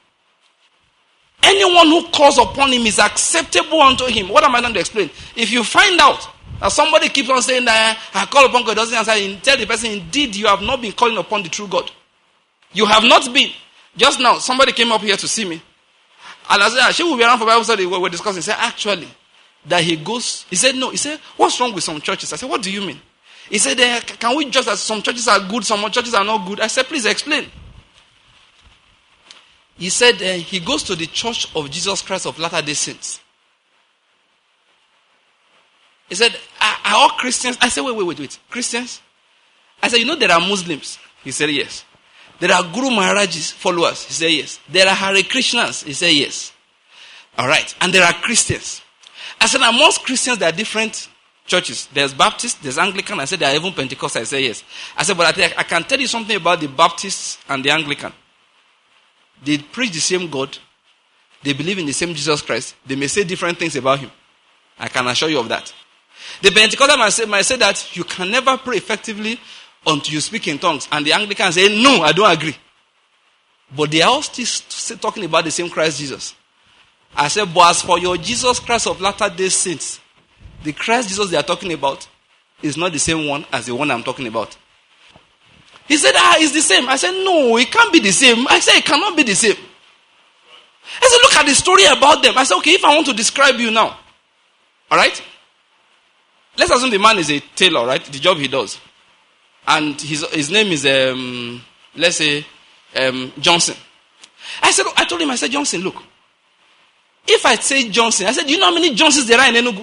Anyone who calls upon him is acceptable unto him. What am I trying to explain? If you find out that somebody keeps on saying that I call upon God, doesn't answer, tell the person, indeed you have not been calling upon the true God. You have not been. Just now, somebody came up here to see me. And I said, she will be around for Bible study. We were discussing. He said, actually, that he goes. He said, no. He said, what's wrong with some churches? I said, what do you mean? He said, eh, can we just, that some churches are good, some churches are not good? I said, please explain. He said, uh, he goes to the Church of Jesus Christ of Latter-day Saints. He said, are, are all Christians? I said, wait, wait, wait, wait. Christians? I said, you know there are Muslims? He said, yes. There are Guru Maharaj's followers? He said, yes. There are Hare Krishnas? He said, yes. All right. And there are Christians. I said, amongst Christians, there are different churches. There's Baptist, there's Anglican. I said, there are even Pentecostal. I said, yes. I said, but I, think I can tell you something about the Baptists and the Anglican. They preach the same God. They believe in the same Jesus Christ. They may say different things about him. I can assure you of that. The Pentecostal might say, might say that you can never pray effectively until you speak in tongues. And the Anglican say, no, I don't agree. But they are all still talking about the same Christ Jesus. I said, but as for your Jesus Christ of Latter-day Saints, the Christ Jesus they are talking about is not the same one as the one I'm talking about. He said, ah, it's the same. I said, no, it can't be the same. I said, it cannot be the same. I said, look at the story about them. I said, okay, if I want to describe you now, all right? Let's assume the man is a tailor, right? The job he does. And his his name is, um, let's say, um, Johnson. I said, I told him, I said, Johnson, look. If I say Johnson, I said, do you know how many Johnsons there are in Enugu?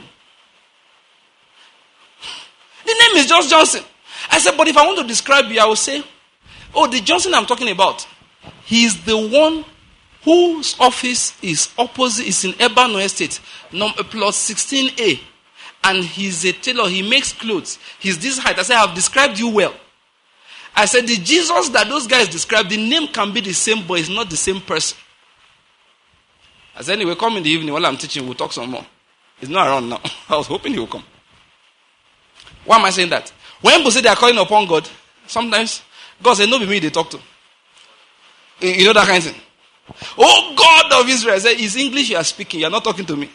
The name is just Johnson. I said, but if I want to describe you, I will say, oh, the Johnson I'm talking about, he is the one whose office is opposite, is in Ebano Estate, number plus sixteen A. And he's a tailor, he makes clothes. He's this height. I said, I have described you well. I said, the Jesus that those guys described, the name can be the same, but it's not the same person. I said, anyway, come in the evening while I'm teaching, we'll talk some more. He's not around now. I was hoping he would come. Why am I saying that? When people say they are calling upon God, sometimes God says, no, be me they talk to. You know that kind of thing. Oh, God of Israel. I said, it's English you are speaking. You are not talking to me.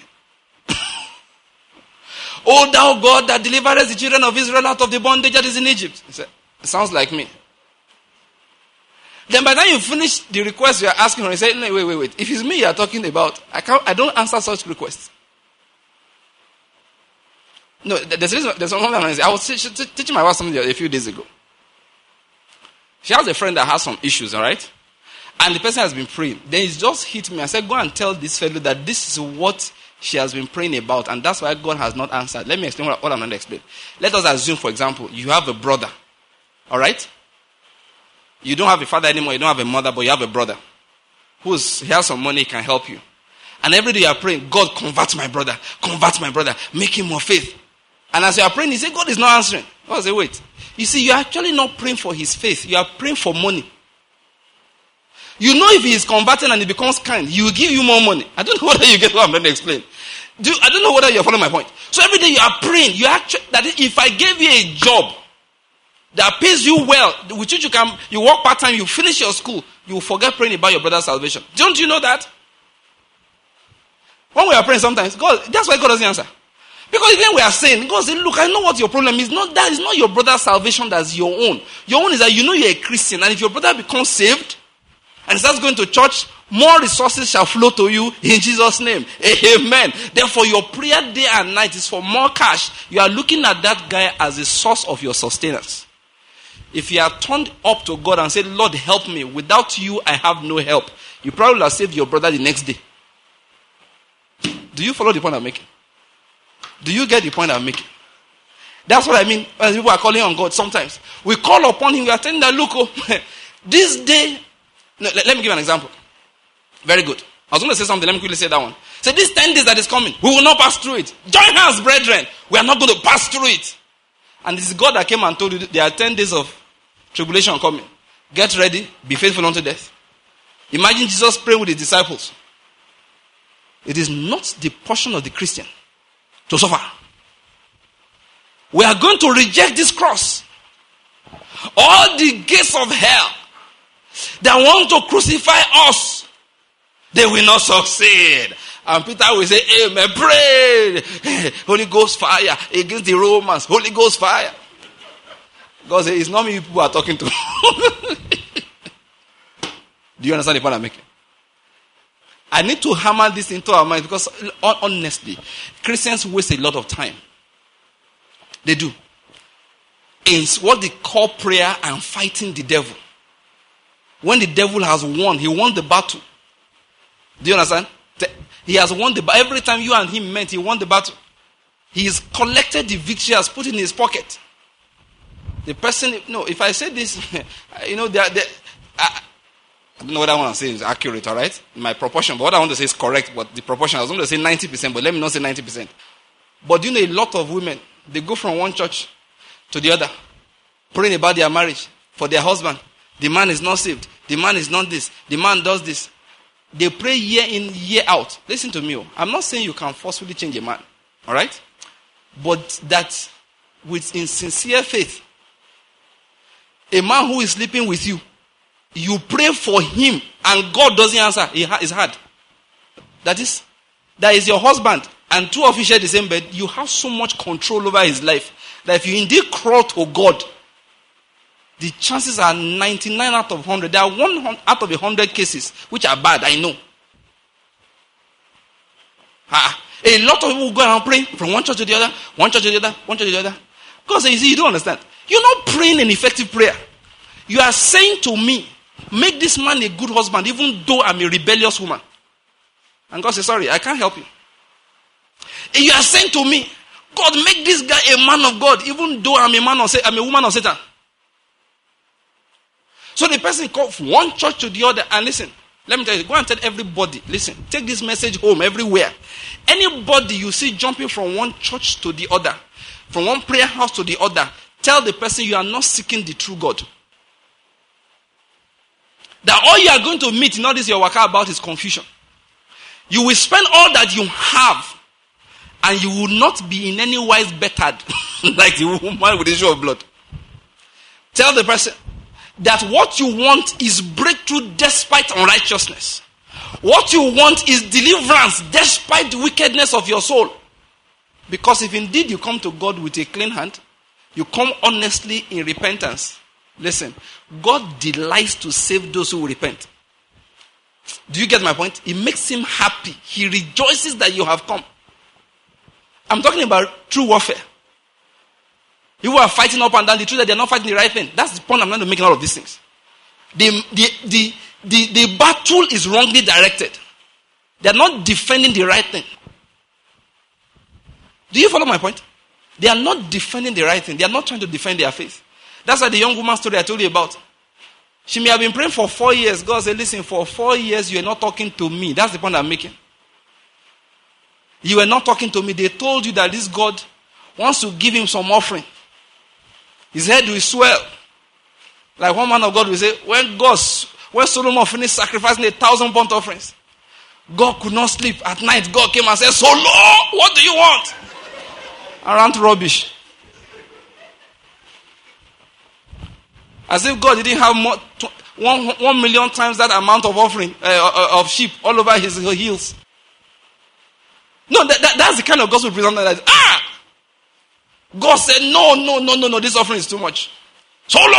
Oh, thou God that deliverest the children of Israel out of the bondage that is in Egypt. He said, it sounds like me. Then by the time you finish the request you are asking for, he said, no, wait, wait, wait. If it's me you are talking about, I can't, I don't answer such requests. No, there's, there's something I was teaching my wife something a few days ago. She has a friend that has some issues, all right? And the person has been praying. Then it just hit me. I said, go and tell this fellow that this is what she has been praying about. And that's why God has not answered. Let me explain what, what I'm going to explain. Let us assume, for example, you have a brother. All right? You don't have a father anymore, you don't have a mother, but you have a brother who's, he has some money, he can help you. And every day you are praying, God, convert my brother, convert my brother, make him more faith. And as you are praying, you say, God is not answering. God say, wait. You see, you are actually not praying for his faith, you are praying for money. You know if he is converted and he becomes kind, he will give you more money. I don't know whether you get what I'm trying to explain. Do, I don't know whether you're following my point. So every day you are praying, you actually, that if I gave you a job that pays you well, with which you can, you work part-time, you finish your school, you will forget praying about your brother's salvation. Don't you know that? When we are praying sometimes, God, that's why God doesn't answer. Because when we are saying, God says, look, I know what your problem is. Not that is not your brother's salvation that's your own. Your own is that you know you're a Christian, and if your brother becomes saved and starts going to church, more resources shall flow to you in Jesus' name. Amen. Therefore, your prayer day and night is for more cash. You are looking at that guy as a source of your sustenance. If you are turned up to God and said, Lord, help me. Without you, I have no help. You probably will have saved your brother the next day. Do you follow the point I'm making? Do you get the point I'm making? That's what I mean when people are calling on God sometimes. We call upon him, we are telling that, look, oh, this day, no, let, let me give you an example. Very good. I was going to say something, let me quickly say that one. Say, these ten days that is coming, we will not pass through it. Join us, brethren. We are not going to pass through it. And this is God that came and told you there are ten days of tribulation coming. Get ready, be faithful unto death. Imagine Jesus praying with his disciples. It is not the portion of the Christian to suffer. We are going to reject this cross. All the gates of hell that want to crucify us, they will not succeed. And Peter will say, amen, pray. Holy Ghost fire against the Romans. Holy Ghost fire. God says, it's not me people are talking to. Do you understand the point I'm making? I need to hammer this into our mind because honestly, Christians waste a lot of time. They do. In what they call prayer and fighting the devil. When the devil has won, he won the battle. Do you understand? He has won the battle. Every time you and him met, he won the battle. He has collected the victory, has put it in his pocket. The person, no, if I say this, you know, they're, they're, I, I don't know what I want to say is accurate, all right? My proportion, but what I want to say is correct, but the proportion, I was going to say ninety percent, but let me not say ninety percent. But you know, a lot of women, they go from one church to the other, praying about their marriage for their husband. The man is not saved. The man is not this. The man does this. They pray year in, year out. Listen to me. I'm not saying you can forcefully change a man. All right? But that with in sincere faith, a man who is sleeping with you, you pray for him and God doesn't answer. It's hard. That is, that is your husband and two of you share the same bed. You have so much control over his life that if you indeed crawl to God, the chances are ninety-nine out of one hundred. There are one out of one hundred cases which are bad, I know. Ah, a lot of people will go around praying from one church to the other, one church to the other, one church to the other. God says, you see, you don't understand. You're not praying an effective prayer. You are saying to me, make this man a good husband, even though I'm a rebellious woman. And God says, sorry, I can't help you. And you are saying to me, God, make this guy a man of God, even though I'm a man of I'm a woman of Satan. So the person goes from one church to the other, and listen, let me tell you, go and tell everybody, listen, take this message home everywhere. Anybody you see jumping from one church to the other, from one prayer house to the other, tell the person you are not seeking the true God. That all you are going to meet in all this your waka about is confusion. You will spend all that you have, and you will not be in any wise bettered like the woman with the issue of blood. Tell the person that what you want is breakthrough despite unrighteousness. What you want is deliverance despite the wickedness of your soul. Because if indeed you come to God with a clean hand, you come honestly in repentance. Listen, God delights to save those who repent. Do you get my point? It makes him happy. He rejoices that you have come. I'm talking about true warfare. People are fighting up and down. The truth that they're not fighting the right thing. That's the point I'm trying to make in all of these things. The, the, the, the, the battle is wrongly directed. They're not defending the right thing. Do you follow my point? They are not defending the right thing. They are not trying to defend their faith. That's like the young woman story I told you about. She may have been praying for four years. God said, listen, for four years you are not talking to me. That's the point I'm making. You were not talking to me. They told you that this God wants to give him some offering. His head will swell. Like one man of God will say, when God, when Solomon finished sacrificing a thousand burnt offerings, God could not sleep. At night, God came and said, Solomon, what do you want? Around rubbish. As if God didn't have more, one, one million times that amount of offering, uh, of sheep all over his heels. No, that, that, that's the kind of gospel presented that, ah! God said, no, no, no, no, no, this offering is too much. Solo!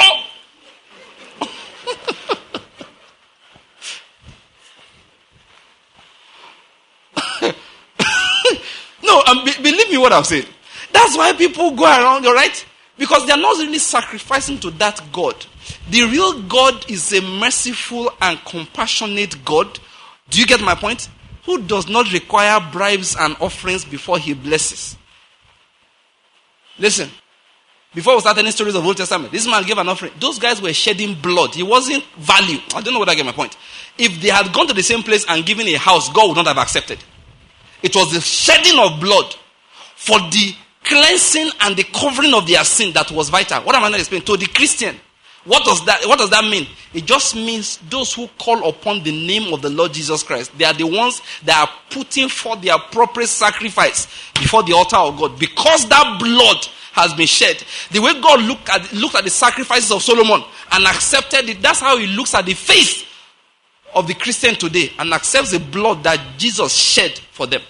No, um, be, believe me what I'm saying. That's why people go around, all right? Because they are not really sacrificing to that God. The real God is a merciful and compassionate God. Do you get my point? Who does not require bribes and offerings before he blesses. Listen, before we start any stories of Old Testament, this man gave an offering. Those guys were shedding blood. He wasn't value. I don't know whether I get my point. If they had gone to the same place and given a house, God would not have accepted. It was the shedding of blood for the cleansing and the covering of their sin that was vital. What am I not explaining? To the Christian, what does that what does that mean? It just means those who call upon the name of the Lord Jesus Christ, they are the ones that are putting forth the appropriate sacrifice before the altar of God. Because that blood has been shed. The way God looked at looked at the sacrifices of Solomon and accepted it, that's how he looks at the faith of the Christian today and accepts the blood that Jesus shed for them.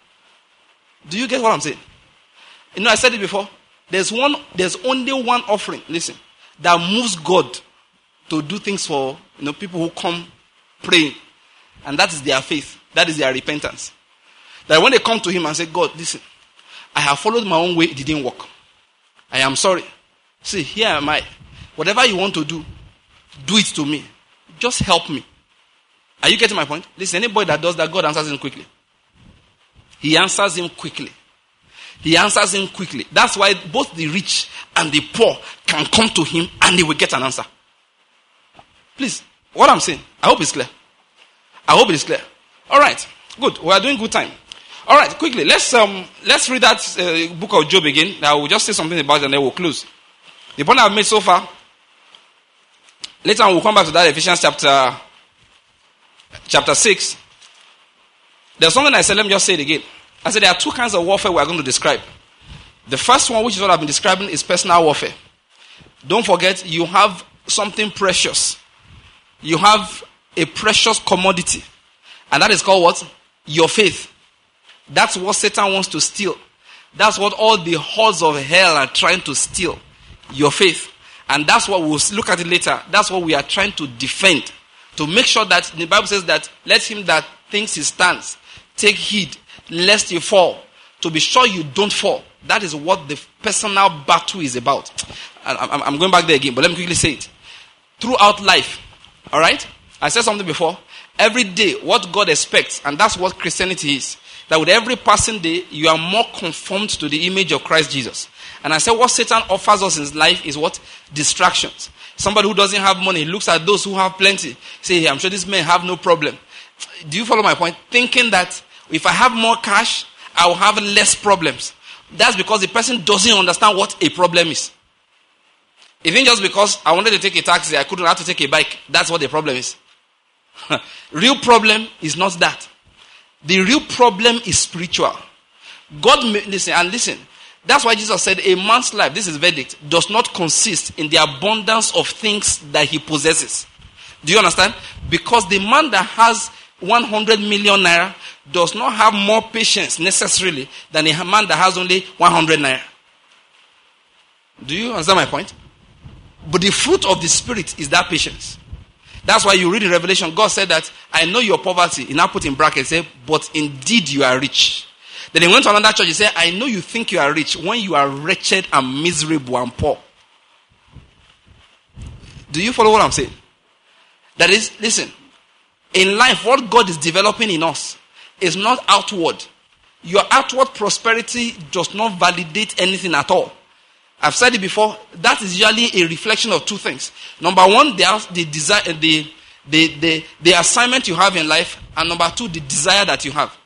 Do you get what I'm saying? You know, I said it before. There's one, there's only one offering, listen, that moves God to do things for, you know, people who come praying. And that is their faith. That is their repentance. That when they come to him and say, God, listen, I have followed my own way, it didn't work. I am sorry. See, here am I. Whatever you want to do, do it to me. Just help me. Are you getting my point? Listen, anybody that does that, God answers him quickly. He answers him quickly. He answers him quickly. That's why both the rich and the poor can come to him and they will get an answer. Please, what I'm saying, I hope it's clear. I hope it's clear. All right, good. We are doing good time. All right, quickly, let's um let's read that uh, book of Job again. I will just say something about it and then we'll close. The point I've made so far. Later on, we'll come back to that Ephesians chapter chapter six. There's something I said. Let me just say it again. I said there are two kinds of warfare we are going to describe. The first one, which is what I've been describing, is personal warfare. Don't forget, you have something precious. You have a precious commodity. And that is called what? Your faith. That's what Satan wants to steal. That's what all the hordes of hell are trying to steal. Your faith. And that's what we'll look at it later. That's what we are trying to defend. To make sure that, the Bible says that, let him that thinks he stands take heed lest you fall. To be sure you don't fall. That is what the personal battle is about. I'm, I'm going back there again, but let me quickly say it. Throughout life, all right? I said something before. Every day, what God expects, and that's what Christianity is, that with every passing day, you are more conformed to the image of Christ Jesus. And I said what Satan offers us in life is what? Distractions. Somebody who doesn't have money looks at those who have plenty. Say, hey, I'm sure these men have no problem. Do you follow my point? Thinking that if I have more cash, I will have less problems. That's because the person doesn't understand what a problem is. Even just because I wanted to take a taxi, I couldn't have to take a bike. That's what the problem is. Real problem is not that. The real problem is spiritual. God, listen, and listen. That's why Jesus said a man's life, this is verdict, does not consist in the abundance of things that he possesses. Do you understand? Because the man that has one hundred million naira does not have more patience necessarily than a man that has only one hundred naira. Do you understand my point? But the fruit of the Spirit is that patience. That's why you read in Revelation, God said that, I know your poverty. He now put in brackets, say, but indeed you are rich. Then he went to another church, he said, I know you think you are rich when you are wretched and miserable and poor. Do you follow what I'm saying? That is, listen, in life, what God is developing in us is not outward. Your outward prosperity does not validate anything at all. I've said it before. That is usually a reflection of two things. Number one, the the desire, the the the the assignment you have in life, and number two, the desire that you have.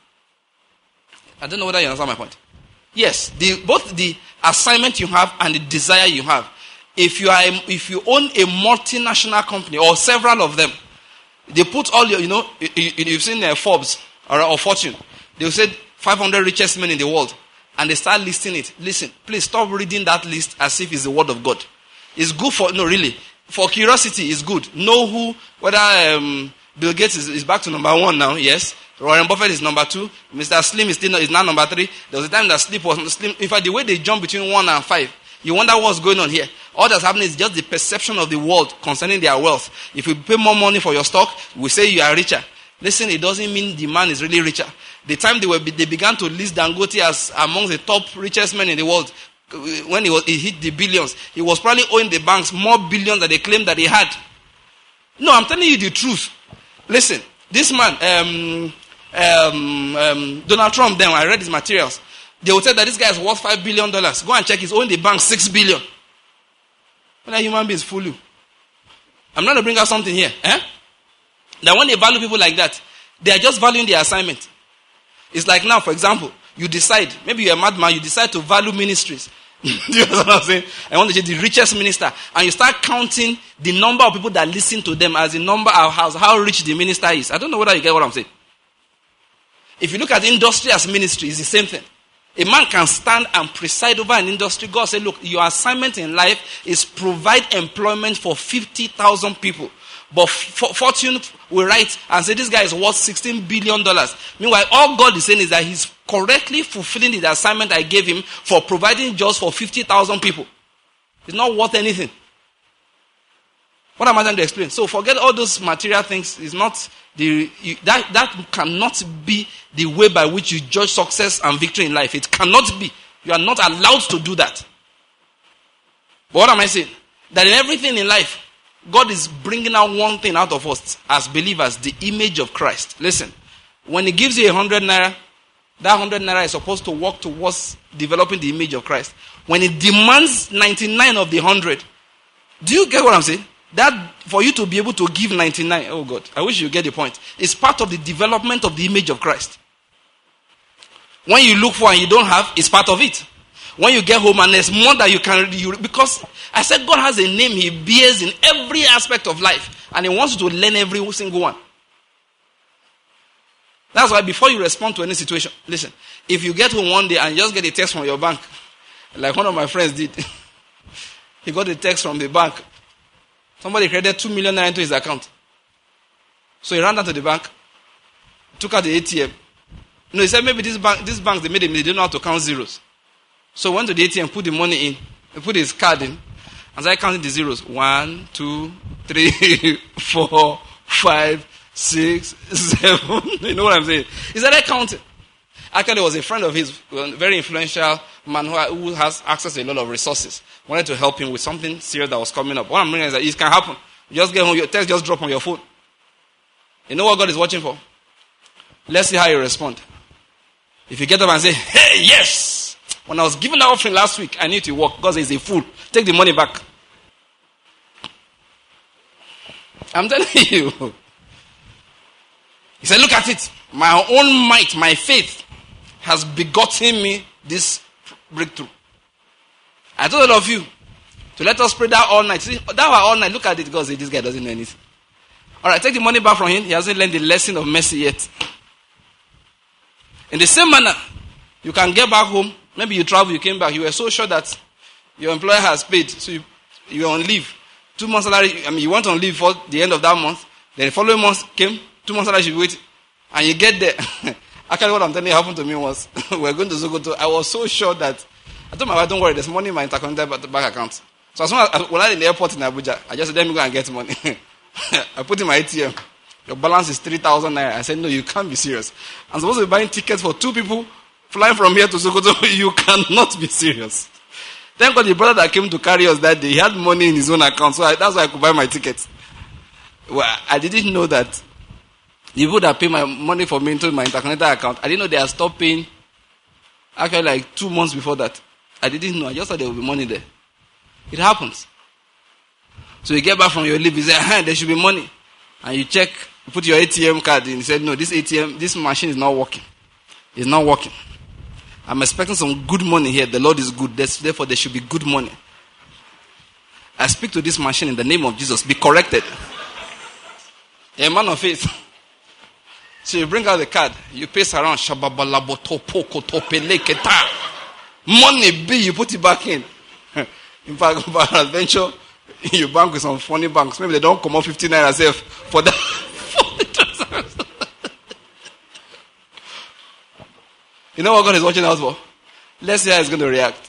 I don't know whether you understand my point. Yes, the, both the assignment you have and the desire you have. If you are, a, if you own a multinational company or several of them, they put all your, you know, you, you, you've seen uh, Forbes or, or Fortune. They will say five hundred richest men in the world, and they start listing it. Listen, please stop reading that list as if it's the word of God. It's good for, no, really, for curiosity, it's good. Know who, whether um, Bill Gates is, is back to number one now, yes. Warren Buffett is number two. Mister Slim is still is now number three. There was a time that Slim was Slim. In fact, the way they jump between one and five, you wonder what's going on here. All that's happening is just the perception of the world concerning their wealth. If you pay more money for your stock, we say you are richer. Listen, it doesn't mean the man is really richer. The time they were, they began to list Dangote as among the top richest men in the world, when he, was, he hit the billions, he was probably owing the banks more billions than they claimed that he had. No, I'm telling you the truth. Listen, this man, um, um, um, Donald Trump, then I read his materials. They will tell that this guy is worth five billion dollars. Go and check, he's owing the bank six billion. When a human beings fool you. I'm not going to bring out something here. Eh? That when they value people like that, they are just valuing their assignment. It's like now, for example, you decide, maybe you're a madman, you decide to value ministries. Do you know what I'm saying? I want to be the richest minister. And you start counting the number of people that listen to them as the number of how, how rich the minister is. I don't know whether you get what I'm saying. If you look at industry as ministry, it's the same thing. A man can stand and preside over an industry. God said, look, your assignment in life is provide employment for fifty thousand people. But Fortune will write and say this guy is worth sixteen billion dollars. Meanwhile, all God is saying is that he's correctly fulfilling the assignment I gave him for providing jobs for fifty thousand people. It's not worth anything. What am I trying to explain? So forget all those material things. It's not the you, that that cannot be the way by which you judge success and victory in life. It cannot be. You are not allowed to do that. But what am I saying? That in everything in life, God is bringing out one thing out of us as believers, the image of Christ. Listen, when he gives you a hundred naira, that hundred naira is supposed to work towards developing the image of Christ. When it demands ninety-nine of the hundred, do you get what I'm saying? That for you to be able to give ninety-nine, oh God, I wish you get the point. It's part of the development of the image of Christ. When you look for and you don't have, it's part of it. When you get home and there's more that you can, you, because I said God has a name he bears in every aspect of life, and he wants you to learn every single one. That's why before you respond to any situation, listen, if you get home one day and just get a text from your bank, like one of my friends did, he got a text from the bank. Somebody credited two million naira into his account. So he ran down to the bank, took out the A T M. No, he said maybe this bank, this bank, they made it, they didn't know how to count zeros. So he went to the A T M, put the money in, he put his card in, and started counting the zeros. One, two, three, four, five, six, seven. You know what I'm saying? He started counting. Actually, it was a friend of his, a very influential man who, who has access to a lot of resources. Wanted to help him with something serious that was coming up. What I'm meaning is that it can happen. You just get home, your text just drop on your phone. You know what God is watching for? Let's see how you respond. If you get up and say, hey, yes! When I was giving the offering last week, I need to work. God says, he's a fool. Take the money back. I'm telling you. He said, look at it. My own might, my faith has begotten me this breakthrough. I told all of you to let us pray that all night. See, that was all night. Look at it. God said, this guy doesn't know anything. All right, take the money back from him. He hasn't learned the lesson of mercy yet. In the same manner, you can get back home. Maybe you travel, you came back. You were so sure that your employer has paid. So you, you were on leave. Two months salary, I mean, you went on leave for the end of that month. Then the following month came, two months salary, you wait. And you get there. Actually, what I'm telling you happened to me was, we were going to Sokoto. I was so sure that, I told my wife, don't worry, there's money in my intercontinental bank account. So as soon as I was in the airport in Abuja, I just said, let me go and get money. I put in my A T M. Your balance is three thousand naira. I said, no, you can't be serious. I'm supposed to be buying tickets for two people flying from here to Sokoto. You cannot be serious. Thank God the brother that came to carry us that day, he had money in his own account. So I, that's why I could buy my tickets. Well, I didn't know that the people that pay my money for me into my intercontinental account, I didn't know they had stopped paying actually like two months before that. I didn't know. I just thought there would be money there. It happens. So you get back from your leave, you say, hey, there should be money. And you check, you put your A T M card in, you say, no, this A T M, this machine is not working. It's not working. I'm expecting some good money here. The Lord is good. Therefore, there should be good money. I speak to this machine in the name of Jesus. Be corrected. A man of faith. So you bring out the card. You pace around. Money B, you put it back in. In fact, by adventure, you bank with some funny banks. Maybe they don't come up fifteen naira safe for that. You know what God is watching out for? Let's see how he's going to react.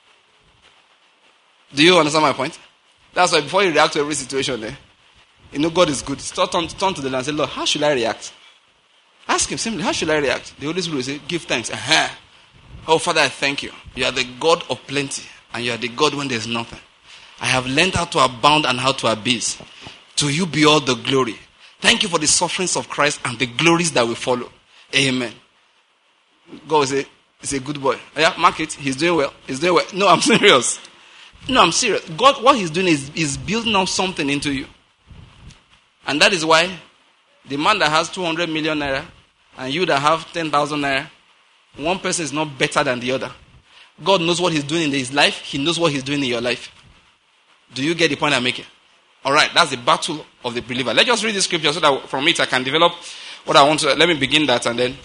Do you understand my point? That's why before you react to every situation, eh, you know God is good. Start turn, turn to the Lord and say, Lord, how should I react? Ask him simply, how should I react? The Holy Spirit will say, give thanks. Uh-huh. Oh, Father, I thank you. You are the God of plenty, and you are the God when there is nothing. I have learned how to abound and how to abase. To you be all the glory. Thank you for the sufferings of Christ and the glories that will follow. Amen. God will say, he's a good boy. Oh, yeah, mark it. He's doing well. He's doing well. No, I'm serious. No, I'm serious. God, what he's doing is, is building up something into you. And that is why the man that has two hundred million naira and you that have ten thousand naira, one person is not better than the other. God knows what he's doing in his life. He knows what he's doing in your life. Do you get the point I'm making? All right, that's the battle of the believer. Let's just read the scripture so that from it I can develop what I want to. Let me begin that and then.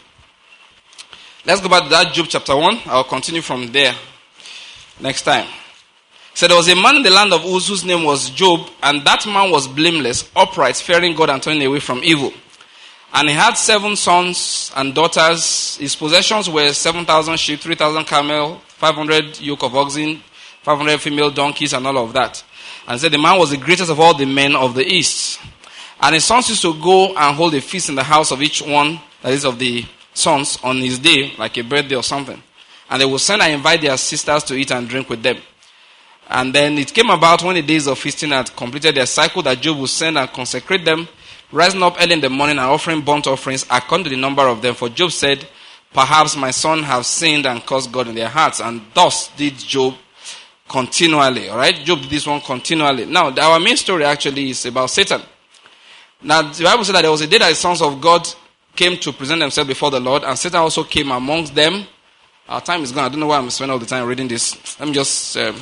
Let's go back to that Job chapter one. I'll continue from there next time. So there was a man in the land of Uz whose name was Job, and that man was blameless, upright, fearing God and turning away from evil. And he had seven sons and daughters. His possessions were seven thousand sheep, three thousand camel, five hundred yoke of oxen, five hundred female donkeys, and all of that. And said the man was the greatest of all the men of the east. And his sons used to go and hold a feast in the house of each one, that is of the sons, on his day, like a birthday or something. And they would send and invite their sisters to eat and drink with them. And then it came about when the days of feasting had completed their cycle that Job would send and consecrate them, rising up early in the morning and offering burnt offerings according to the number of them. For Job said, perhaps my son have sinned and cursed God in their hearts. And thus did Job continually. All right? Job did this one continually. Now, our main story actually is about Satan. Now, the Bible said that there was a day that the sons of God came to present themselves before the Lord, and Satan also came amongst them. Our time is gone. I don't know why I'm spending all the time reading this. Let me just... Um,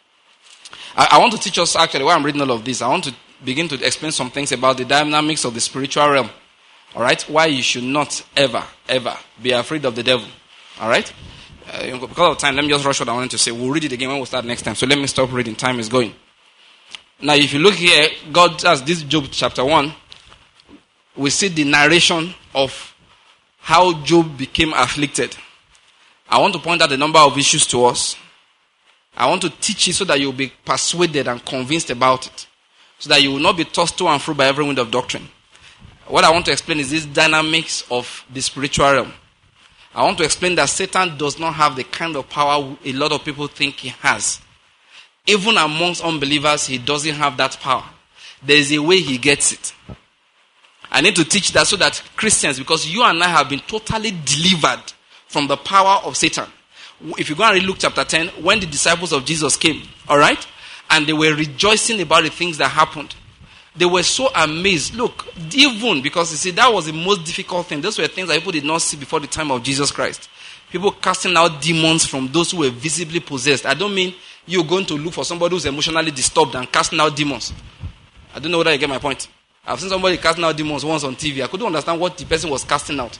I, I want to teach us, actually, why I'm reading all of this. I want to begin to explain some things about the dynamics of the spiritual realm. All right? Why you should not ever, ever be afraid of the devil. All right? Uh, because of time, let me just rush what I wanted to say. We'll read it again when we start next time. So let me stop reading. Time is going. Now, if you look here, God has this Job chapter one. We see the narration of how Job became afflicted. I want to point out a number of issues to us. I want to teach you so that you'll be persuaded and convinced about it. So that you will not be tossed to and fro by every wind of doctrine. What I want to explain is this dynamics of the spiritual realm. I want to explain that Satan does not have the kind of power a lot of people think he has. Even amongst unbelievers, he doesn't have that power. There is a way he gets it. I need to teach that so that Christians, because you and I have been totally delivered from the power of Satan. If you go and read Luke chapter ten, when the disciples of Jesus came, all right, and they were rejoicing about the things that happened, they were so amazed. Look, even because you see, that was the most difficult thing. Those were things that people did not see before the time of Jesus Christ. People casting out demons from those who were visibly possessed. I don't mean you're going to look for somebody who's emotionally disturbed and casting out demons. I don't know whether you get my point. I've seen somebody casting out demons once on T V. I couldn't understand what the person was casting out.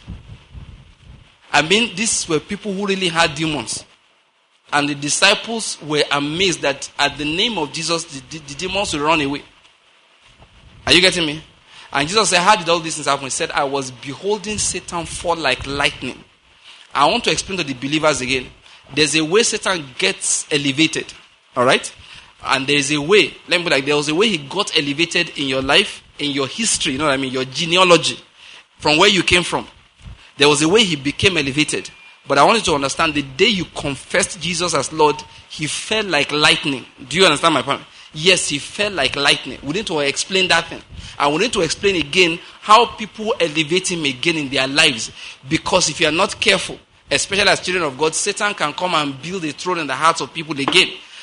I mean, these were people who really had demons. And the disciples were amazed that at the name of Jesus, the, the, the demons would run away. Are you getting me? And Jesus said, how did all these things happen? He said, I was beholding Satan fall like lightning. I want to explain to the believers again. There's a way Satan gets elevated. All right? And there's a way, let me put it like, there was a way he got elevated in your life, in your history, you know what I mean, your genealogy, from where you came from. There was a way he became elevated. But I want you to understand, the day you confessed Jesus as Lord, he fell like lightning. Do you understand my point? Yes, he fell like lightning. We need to explain that thing. And we need to explain again how people elevate him again in their lives. Because if you are not careful, especially as children of God, Satan can come and build a throne in the hearts of people again.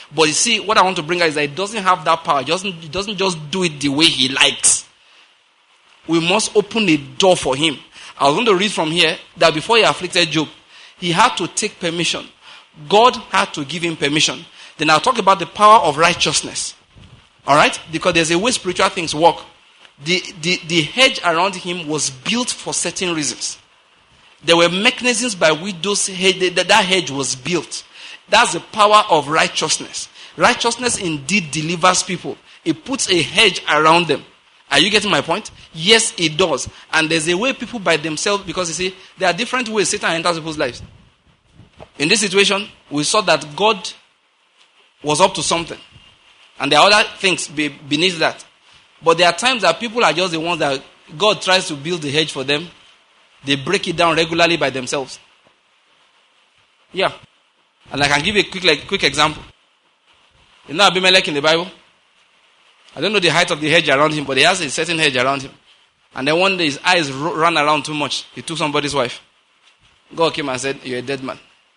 But you see, what I want to bring out is that he doesn't have that power. He doesn't, he doesn't just do it the way he likes. We must open a door for him. I was going to read from here that before he afflicted Job, he had to take permission. God had to give him permission. Then I'll talk about the power of righteousness. Alright? Because there's a way spiritual things work. The, the, the hedge around him was built for certain reasons. There were mechanisms by which those hedge, that, that hedge was built. That's the power of righteousness. Righteousness indeed delivers people. It puts a hedge around them. Are you getting my point? Yes, it does. And there's a way people by themselves, because you see, there are different ways Satan enters people's lives. In this situation, we saw that God was up to something. And there are other things beneath that. But there are times that people are just the ones that God tries to build the hedge for them. They break it down regularly by themselves. Yeah. And I can give a quick, like, quick example. You know Abimelech in the Bible? I don't know the height of the hedge around him, but he has a certain hedge around him. And then one day his eyes ran around too much. He took somebody's wife. God came and said, "You're a dead man."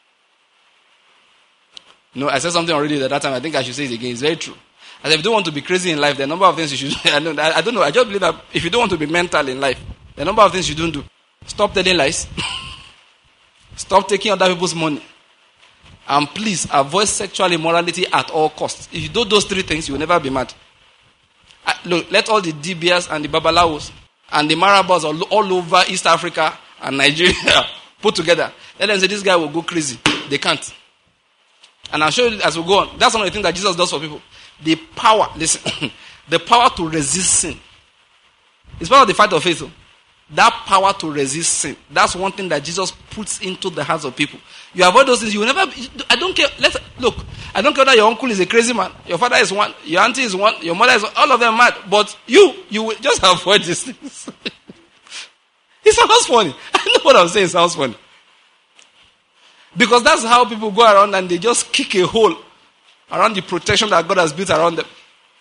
No, I said something already at that time. I think I should say it again. It's very true. I said, if you don't want to be crazy in life, there are a number of things you should do. I don't, I don't know. I just believe that if you don't want to be mental in life, there are a number of things you don't do. Stop telling lies. Stop taking other people's money. And please avoid sexual immorality at all costs. If you do those three things, you will never be mad. I, look, let all the D B S and the Babalawos and the Marabas all, all over East Africa and Nigeria put together. Let them say this guy will go crazy. They can't. And I'll show you as we go on. That's one of the things that Jesus does for people. The power, listen, the power to resist sin. It's part of the fight of faith. That power to resist sin. That's one thing that Jesus puts into the hearts of people. You avoid those things, you will never be, I don't care. Let's look, I don't care that your uncle is a crazy man, your father is one, your auntie is one, your mother is one, all of them mad. But you, you will just avoid these things. It sounds funny. I know what I'm saying sounds funny. Because that's how people go around and they just kick a hole around the protection that God has built around them.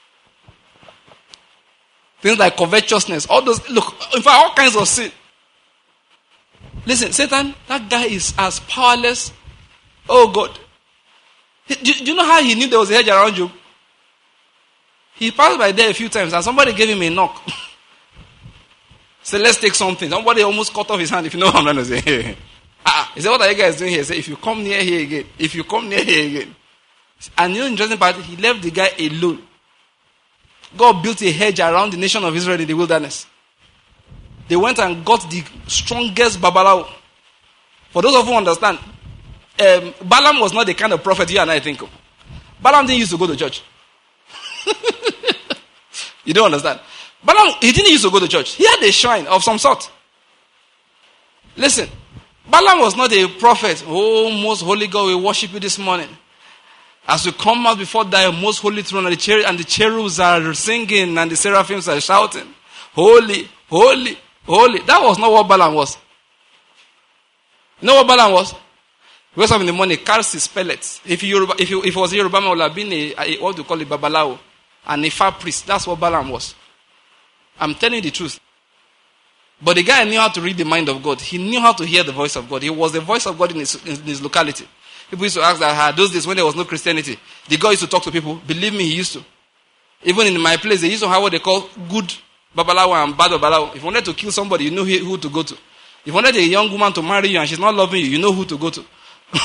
Things like covetousness, all those, look, in fact, all kinds of sin. Listen, Satan, that guy is as powerless. Oh God. Do, do you know how he knew there was a hedge around you? He passed by there a few times and somebody gave him a knock. Said, let's take something. Somebody almost cut off his hand, if you know what I'm trying to say. Ah, he said, what are you guys doing here? He said, if you come near here again, if you come near here again. And you know, interesting part, he left the guy alone. God built a hedge around the nation of Israel in the wilderness. They went and got the strongest Babalawo. For those of you who understand, um, Balaam was not the kind of prophet you and I think of. Balaam didn't used to go to church. You don't understand. Balaam, he didn't used to go to church. He had a shrine of some sort. Listen, Balaam was not a prophet. Oh, most holy God, we worship you this morning. As we come out before thy most holy throne, and the, cher- and the cherubs are singing, and the seraphims are shouting, holy, holy, holy. That was not what Balaam was. You know what Balaam was? He wakes up in the morning, carries his pellets. If you if you if it was a Yoruba man, would have been a, a what do you call it, Babalawo, and a far priest. That's what Balaam was. I'm telling you the truth. But the guy knew how to read the mind of God. He knew how to hear the voice of God. He was the voice of God in his, in his locality. People used to ask that, ah, those days when there was no Christianity, the God used to talk to people. Believe me, he used to. Even in my place, they used to have what they call good Babalawo and bad Babalawo. If you wanted to kill somebody, you know who to go to. If you wanted a young woman to marry you and she's not loving you, you know who to go to.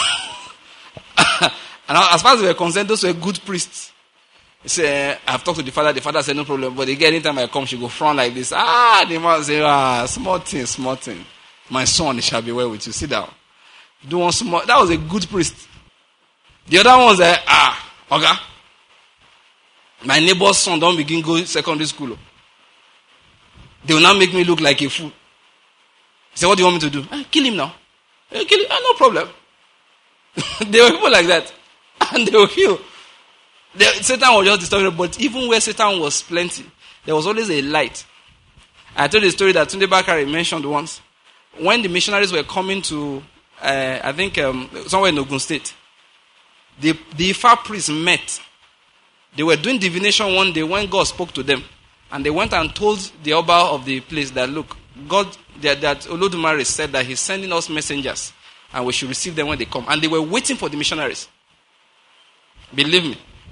And as far as we were concerned, those were good priests. He said, I've talked to the father. The father said, no problem. But again, anytime I come, she go front like this. Ah, the man say, ah, small thing, small thing. My son, it shall be well with you. Sit down. Do one small. That was a good priest. The other one was like, ah, okay. My neighbor's son don't begin going secondary school. They will not make me look like a fool. He said, what do you want me to do? Ah, kill him now. Eh, kill him. Ah, no problem. There were people like that. And they will kill. The, Satan was just disturbing, but even where Satan was plenty, there was always a light. I told you the story that Tunde Bakari mentioned once. When the missionaries were coming to, uh, I think, um, somewhere in Ogun State, the, the Ifa priests met. They were doing divination one day when God spoke to them. And they went and told the Oba of the place that, look, God, that, that Olodumare said that he's sending us messengers and we should receive them when they come. And they were waiting for the missionaries. Believe me.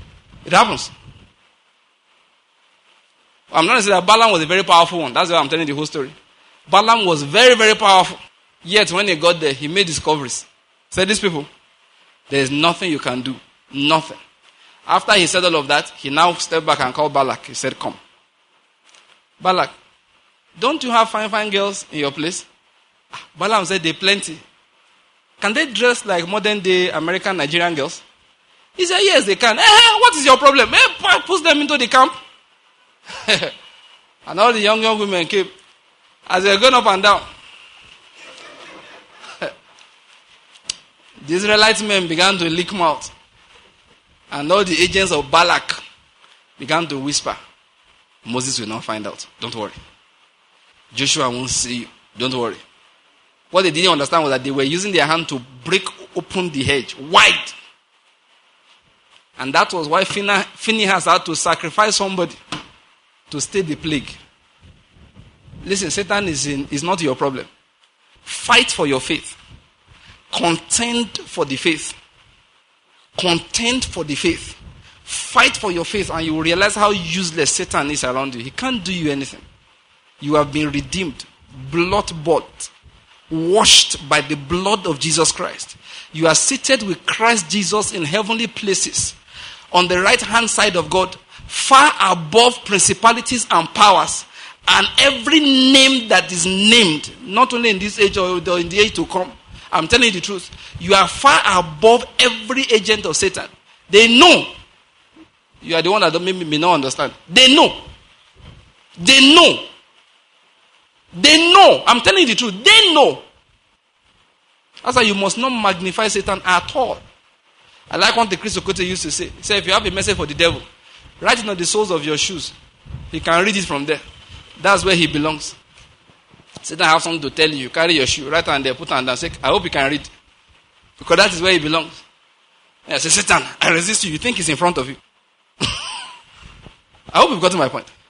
It happens. I'm not saying that Balaam was a very powerful one. That's why I'm telling you the whole story. Balaam was very, very powerful. Yet when he got there, he made discoveries. He said, these people, there is nothing you can do. Nothing. After he said all of that, he now stepped back and called Balak. He said, come. Balak, don't you have fine, fine girls in your place? Balaam said, they plenty. Can they dress like modern day American Nigerian girls? He said, yes, they can. Eh, what is your problem? Eh, push them into the camp. And all the young, young women came. As they were going up and down, the Israelite men began to lick mouth. And all the agents of Balak began to whisper, Moses will not find out. Don't worry. Joshua won't see you. Don't worry. What they didn't understand was that they were using their hand to break open the hedge wide. And that was why Phinehas had to sacrifice somebody to stay the plague. Listen, Satan is, in, is not your problem. Fight for your faith. Contend for the faith. Contend for the faith. Fight for your faith and you will realize how useless Satan is around you. He can't do you anything. You have been redeemed, blood-bought, washed by the blood of Jesus Christ. You are seated with Christ Jesus in heavenly places on the right-hand side of God, far above principalities and powers and every name that is named, not only in this age or in the age to come. I'm telling you the truth. You are far above every agent of Satan. They know. You are the one that don't, maybe may not understand. They know. They know. They know. I'm telling you the truth. They know. That's why you must not magnify Satan at all. I like what the Chris Okote used to say. He said, if you have a message for the devil, write it on the soles of your shoes. He can read it from there. That's where he belongs. Satan have something to tell you. You carry your shoe, right hand there, put hand down, say, I hope you can read. Because that is where he belongs. I say, Satan, I resist you. You think he's in front of you. I hope you've gotten my point.